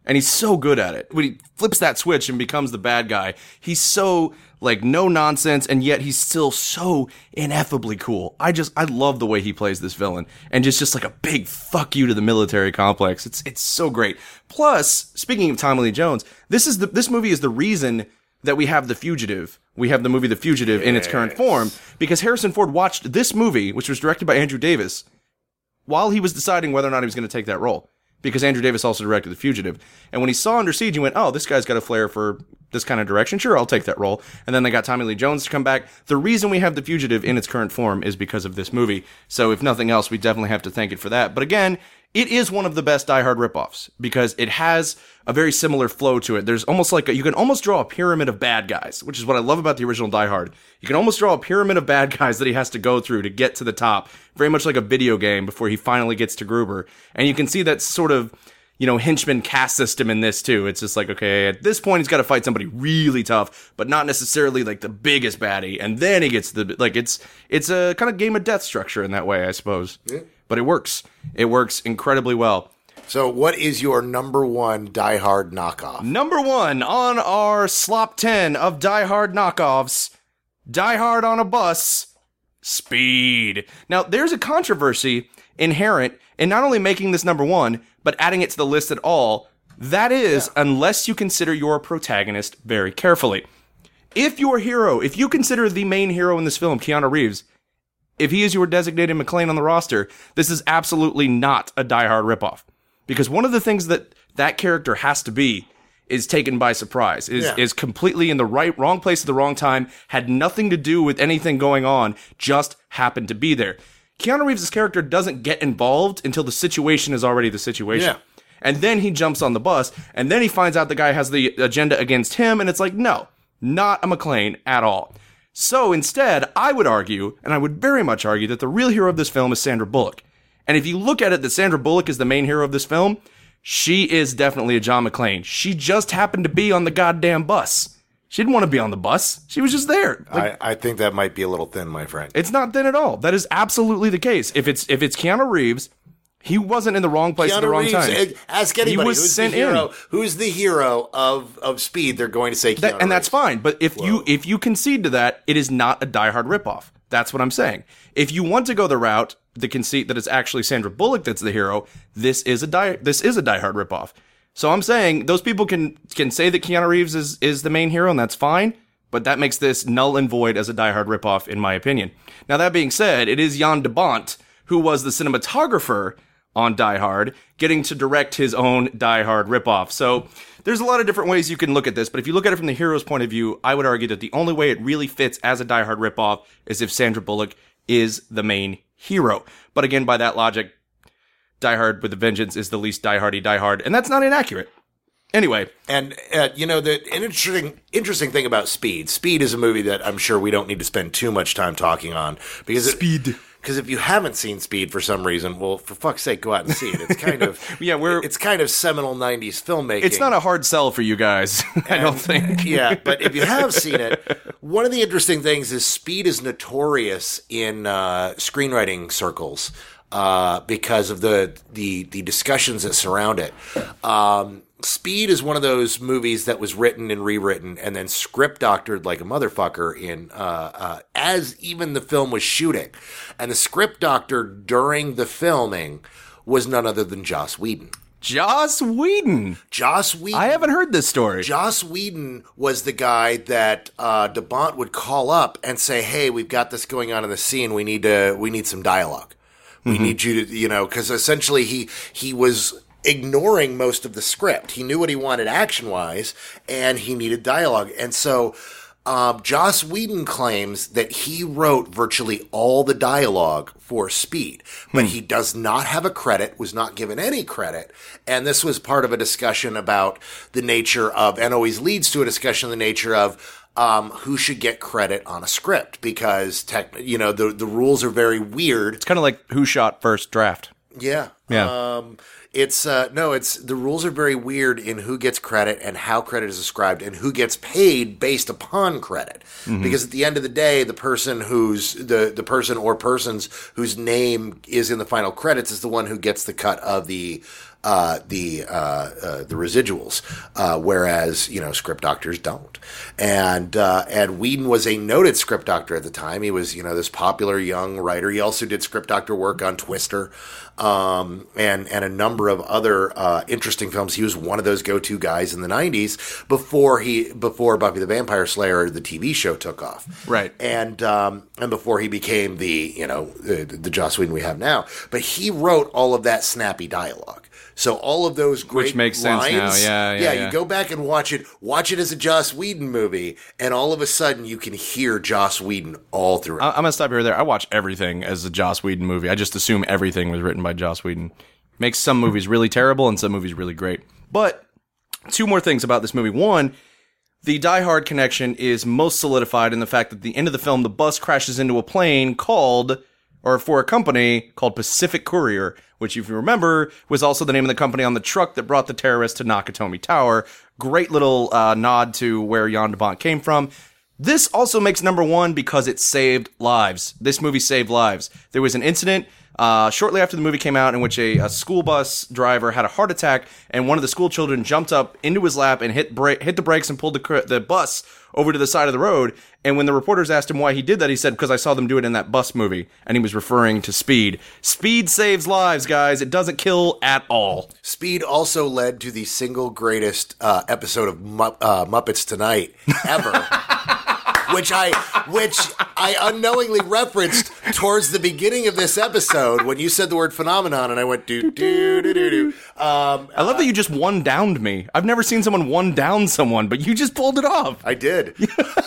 And he's so good at it. When he flips that switch and becomes the bad guy, he's so, like, no nonsense, and yet he's still so ineffably cool. I just, I love the way he plays this villain. And just, just like a big fuck you to the military complex. It's, it's so great. Plus, speaking of Tommy Lee Jones, this is the, this movie is the reason that we have The Fugitive. We have the movie The Fugitive yes. in its current form, because Harrison Ford watched this movie, which was directed by Andrew Davis, while he was deciding whether or not he was going to take that role. Because Andrew Davis also directed The Fugitive. And when he saw Under Siege, he went, oh, this guy's got a flair for this kind of direction. Sure, I'll take that role. And then they got Tommy Lee Jones to come back. The reason we have The Fugitive in its current form is because of this movie. So if nothing else, we definitely have to thank it for that. But again, it is one of the best Die Hard ripoffs because it has a very similar flow to it. There's almost like a, you can almost draw a pyramid of bad guys, which is what I love about the original Die Hard. You can almost draw a pyramid of bad guys that he has to go through to get to the top, very much like a video game before he finally gets to Gruber. And you can see that sort of, you know, henchman caste system in this too. It's just like, okay, at this point he's got to fight somebody really tough, but not necessarily like the biggest baddie. And then he gets the, like, it's, it's a kind of game of death structure in that way, I suppose. Yeah. But it works. It works incredibly well. So what is your number one Die Hard knockoff? Number one on our slop ten of Die Hard knockoffs, Die Hard on a Bus, Speed. Now, there's a controversy inherent in not only making this number one, but adding it to the list at all. That is, yeah. unless you consider your protagonist very carefully. If your hero, if you consider the main hero in this film, Keanu Reeves, if he is your designated McClane on the roster, this is absolutely not a Die Hard ripoff. Because one of the things that that character has to be is taken by surprise, is, yeah. is completely in the right, wrong place at the wrong time, had nothing to do with anything going on, just happened to be there. Keanu Reeves' character doesn't get involved until the situation is already the situation. Yeah. And then he jumps on the bus, and then he finds out the guy has the agenda against him, and it's like, no, not a McClane at all. So instead, I would argue, and I would very much argue, that the real hero of this film is Sandra Bullock. And if you look at it that Sandra Bullock is the main hero of this film, she is definitely a John McClane. She just happened to be on the goddamn bus. She didn't want to be on the bus. She was just there. Like, I, I think that might be a little thin, my friend. It's not thin at all. That is absolutely the case. If it's if it's Keanu Reeves, he wasn't in the wrong place Keanu at the wrong Reeves, time. Ask anybody he was who's sent the hero. In. Who's the hero of, of Speed? They're going to say Keanu that, and Reeves. that's fine. But if Whoa. you if you concede to that, it is not a Die Hard ripoff. That's what I'm saying. If you want to go the route, the conceit that it's actually Sandra Bullock that's the hero, this is a die this is a Die Hard ripoff. So I'm saying those people can can say that Keanu Reeves is is the main hero, and that's fine. But that makes this null and void as a Die Hard ripoff, in my opinion. Now, that being said, it is Jan de Bont, who was the cinematographer on Die Hard, getting to direct his own Die Hard ripoff. So there's a lot of different ways you can look at this, but if you look at it from the hero's point of view, I would argue that the only way it really fits as a Die Hard ripoff is if Sandra Bullock is the main hero. But again, by that logic, Die Hard with a Vengeance is the least Die Hardy Die Hard, and that's not inaccurate. Anyway. And, uh, you know, the an interesting interesting thing about Speed. Speed is a movie that I'm sure we don't need to spend too much time talking on. Because Speed. It, because if you haven't seen Speed for some reason, well, for fuck's sake, go out and see it. It's kind of yeah, we're it's kind of seminal nineties filmmaking. It's not a hard sell for you guys, I don't think. Yeah, but if you have seen it, one of the interesting things is Speed is notorious in uh, screenwriting circles uh, because of the, the the discussions that surround it. Um, Speed is one of those movies that was written and rewritten and then script doctored like a motherfucker in uh, uh, as even the film was shooting. And the script doctor during the filming was none other than Joss Whedon. Joss Whedon. Joss Whedon. I haven't heard this story. Joss Whedon was the guy that uh, de Bont would call up and say, "Hey, we've got this going on in the scene. We need to. We need some dialogue. We mm-hmm. need you to, you know, because essentially he he was." ignoring most of the script. He knew what he wanted action-wise, and he needed dialogue. And so um, Joss Whedon claims that he wrote virtually all the dialogue for Speed, but hmm. he does not have a credit, was not given any credit, and this was part of a discussion about the nature of, and always leads to a discussion of the nature of, Um, who should get credit on a script, because tech, you know the the rules are very weird. It's kind of like who shot first draft. Yeah, Yeah. Um, it's uh, no, it's the rules are very weird in who gets credit and how credit is ascribed and who gets paid based upon credit. Mm-hmm. Because at the end of the day, the person who's the the person or persons whose name is in the final credits is the one who gets the cut of the uh, the uh, uh, the residuals, uh, whereas you know script doctors don't. And uh, and Whedon was a noted script doctor at the time. He was you know this popular young writer. He also did script doctor work on Twister. Um, and, and a number of other, uh, interesting films. He was one of those go-to guys in the nineties before he, before Buffy the Vampire Slayer, the T V show took off. Right. And, um, and before he became the, you know, the, the Joss Whedon we have now. But he wrote all of that snappy dialogue. So all of those great Which makes lines, sense now, yeah, yeah, yeah, yeah. you go back and watch it, watch it as a Joss Whedon movie, and all of a sudden you can hear Joss Whedon all through it. I'm going to stop you right there. I watch everything as a Joss Whedon movie. I just assume everything was written by Joss Whedon. Makes some movies really terrible and some movies really great. But two more things about this movie. One, the Die Hard connection is most solidified in the fact that at the end of the film, the bus crashes into a plane called, or for a company called Pacific Courier, which, if you remember, was also the name of the company on the truck that brought the terrorists to Nakatomi Tower. Great little uh, nod to where Jan de Bont came from. This also makes number one because it saved lives. This movie saved lives. There was an incident uh, shortly after the movie came out in which a, a school bus driver had a heart attack, and one of the school children jumped up into his lap and hit bra- hit the brakes and pulled the, cr- the bus over to the side of the road. And when the reporters asked him why he did that, he said, because I saw them do it in that bus movie. And he was referring to Speed. Speed saves lives, guys. It doesn't kill at all. Speed also led to the single greatest uh, episode of Mu- uh, Muppets Tonight ever. Which I, which I unknowingly referenced towards the beginning of this episode when you said the word phenomenon, and I went do do do do do. Um, I love that you just one downed me. I've never seen someone one down someone, but you just pulled it off. I did.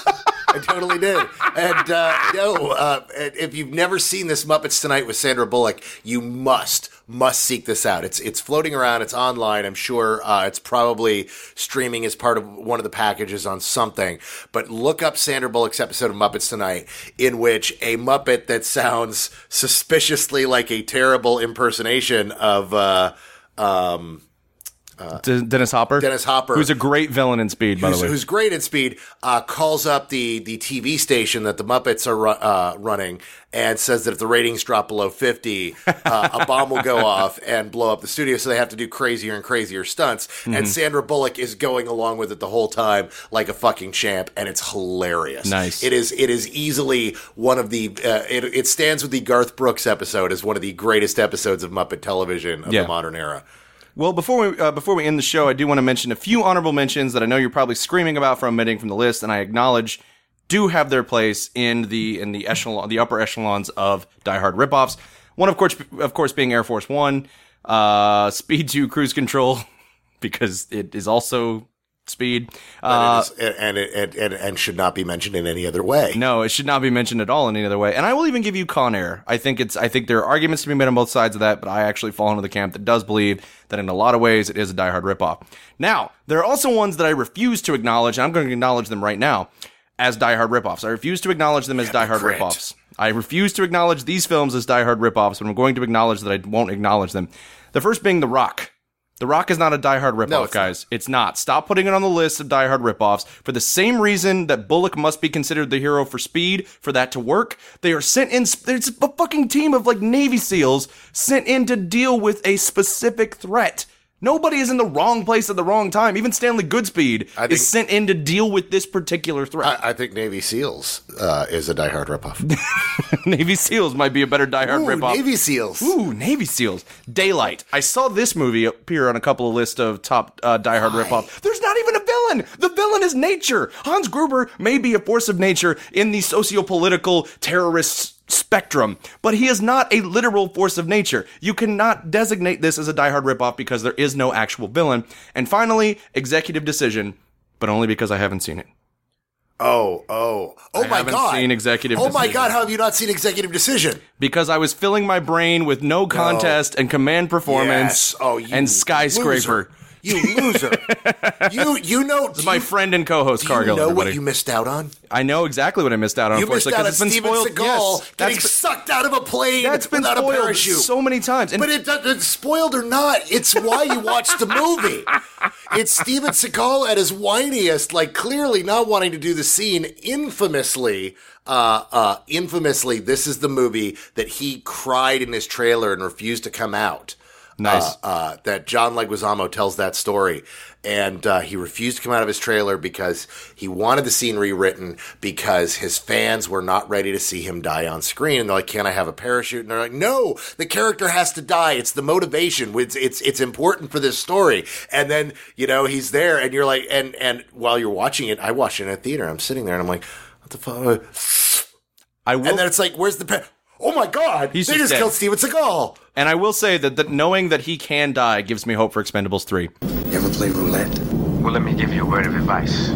I totally did. And uh, no, uh, if you've never seen this Muppets Tonight with Sandra Bullock, you must, must seek this out. It's it's floating around. It's online. I'm sure uh, it's probably streaming as part of one of the packages on something. But look up Sandra Bullock's episode of Muppets Tonight, in which a Muppet that sounds suspiciously like a terrible impersonation of... Uh, um, Uh, D- Dennis Hopper? Dennis Hopper. Who's a great villain in Speed, by who's, the way. Who's great in Speed, uh, calls up the, the T V station that the Muppets are ru- uh, running and says that if the ratings drop below fifty, uh, a bomb will go off and blow up the studio, so they have to do crazier and crazier stunts. Mm-hmm. And Sandra Bullock is going along with it the whole time like a fucking champ, and it's hilarious. Nice. It is It is easily one of the... Uh, it, it stands with the Garth Brooks episode as one of the greatest episodes of Muppet television of Yeah. the modern era. Well, before we uh, before we end the show, I do want to mention a few honorable mentions that I know you're probably screaming about for omitting from the list, and I acknowledge do have their place in the in the echelon, the upper echelons of Die Hard ripoffs. One, of course, of course, being Air Force One, uh, Speed Two, Cruise Control, because it is also Speed. Uh, and, it is, and, it, and, and should not be mentioned in any other way. No, it should not be mentioned at all in any other way. And I will even give you Con Air. I think it's. I think there are arguments to be made on both sides of that, but I actually fall into the camp that does believe that in a lot of ways it is a Die Hard ripoff. Now, there are also ones that I refuse to acknowledge, and I'm going to acknowledge them right now as Die Hard ripoffs. I refuse to acknowledge them as Die Hard Hypocrite. ripoffs. I refuse to acknowledge these films as Die Hard ripoffs, but I'm going to acknowledge that I won't acknowledge them. The first being The Rock. The Rock is not a Die Hard ripoff, No, it's guys. It's not. Stop putting it on the list of Die Hard ripoffs. For the same reason that Bullock must be considered the hero for Speed, for that to work, they are sent in. There's a fucking team of like Navy SEALs sent in to deal with a specific threat. Nobody is in the wrong place at the wrong time. Even Stanley Goodspeed I think- is sent in to deal with this particular threat. I, I think Navy SEALs uh, is a Die Hard ripoff. Navy SEALs might be a better Die Hard Ooh, ripoff. Navy SEALs. Ooh, Navy SEALs. Daylight. I saw this movie appear on a couple of lists of top uh, Die Hard ripoff. There's not even a villain. The villain is nature. Hans Gruber may be a force of nature in the socio-political terrorist spectrum, but he is not a literal force of nature. You cannot designate this as a Die Hard ripoff because there is no actual villain. And finally, Executive Decision, but only because I haven't seen it. Oh, oh, oh I my haven't God! seen Executive Oh my Decision. God! How have you not seen Executive Decision? Because I was filling my brain with No Contest and Command Performance Yes. Oh, you and Skyscraper. loser. You loser. you you know. This is my friend and co-host, do Cargill. You know everybody. what you missed out on? I know exactly what I missed out on. You missed out on it's been Steven spoiled. Seagal Yes, getting that's sucked out of a plane that's been without a spoiled parachute. so many times. And But it, it's spoiled or not, it's why you watch the movie. It's Steven Seagal at his whiniest, like clearly not wanting to do the scene. Infamously, uh, uh, infamously, this is the movie that he cried in his trailer and refused to come out. Nice. Uh, uh, that John Leguizamo tells that story. And uh, he refused to come out of his trailer because he wanted the scene rewritten because his fans were not ready to see him die on screen. And they're like, can I have a parachute? And they're like, no, the character has to die. It's the motivation. It's, it's, it's important for this story. And then, you know, he's there and you're like, and, and while you're watching it, I watched it in a theater. I'm sitting there and I'm like, what the fuck? I will, and then it's like, where's the pa- Oh my God! He's they just just dead. killed Steven Seagal. And I will say that, that knowing that he can die gives me hope for Expendables three. You ever play roulette? Well, let me give you a word of advice.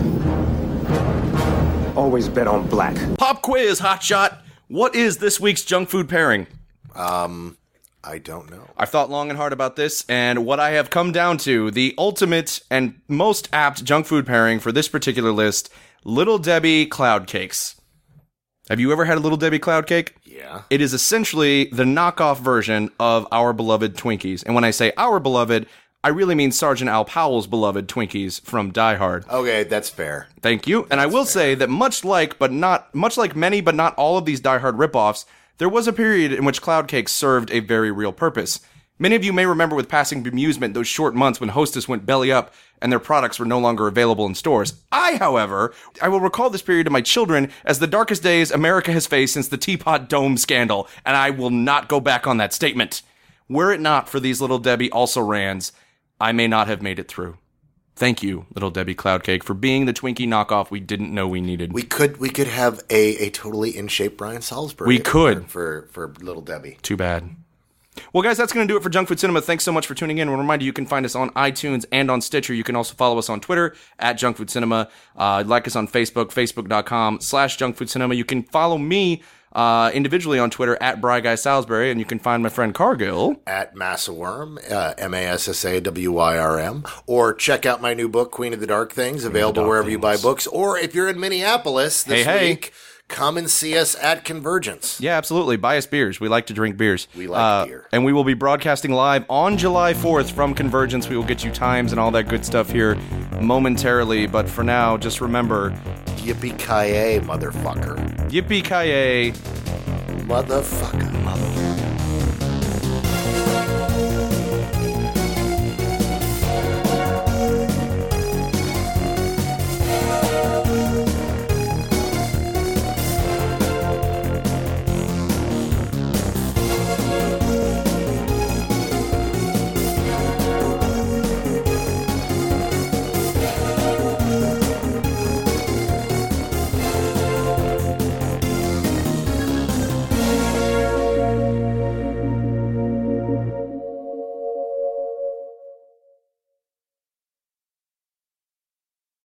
Always bet on black. Pop quiz, hotshot. What is this week's junk food pairing? Um, I don't know. I've thought long and hard about this, and what I have come down to, the ultimate and most apt junk food pairing for this particular list, Little Debbie Cloud Cakes. Have you ever had a Little Debbie Cloud Cake? Yeah. It is essentially the knockoff version of our beloved Twinkies. And when I say our beloved, I really mean Sergeant Al Powell's beloved Twinkies from Die Hard. Okay, that's fair. Thank you. And I will say that much like, but not, much like many, but not all of these Die Hard ripoffs, there was a period in which Cloud Cakes served a very real purpose. Many of you may remember with passing bemusement those short months when Hostess went belly up and their products were no longer available in stores. I, however, I will recall this period to my children as the darkest days America has faced since the Teapot Dome scandal, and I will not go back on that statement. Were it not for these Little Debbie also-rans, I may not have made it through. Thank you, Little Debbie Cloud Cake, for being the Twinkie knockoff we didn't know we needed. We could we could have a, a totally in shape Brian Salisbury. We could. for for Little Debbie. Too bad. Well, guys, that's going to do it for Junk Food Cinema. Thanks so much for tuning in. We'll remind you, you can find us on iTunes and on Stitcher. You can also follow us on Twitter at Junk Food Cinema. Uh, like us on Facebook, facebook.com slash Junk Food Cinema. You can follow me uh, individually on Twitter at Bry Guy Salisbury, and you can find my friend Cargill At Massa Worm, uh, M A S S A W Y R M. Or check out my new book, Queen of the Dark Things, available Dark wherever you buy Things. books. Or if you're in Minneapolis this Hey, hey. week, come and see us at Convergence. Yeah, absolutely. Buy us beers. We like to drink beers. We like uh, beer. And we will be broadcasting live on July fourth from Convergence. We will get you times and all that good stuff here momentarily. But for now, just remember, Yippee-ki-yay, motherfucker. yippee-ki-yay. Motherfucker.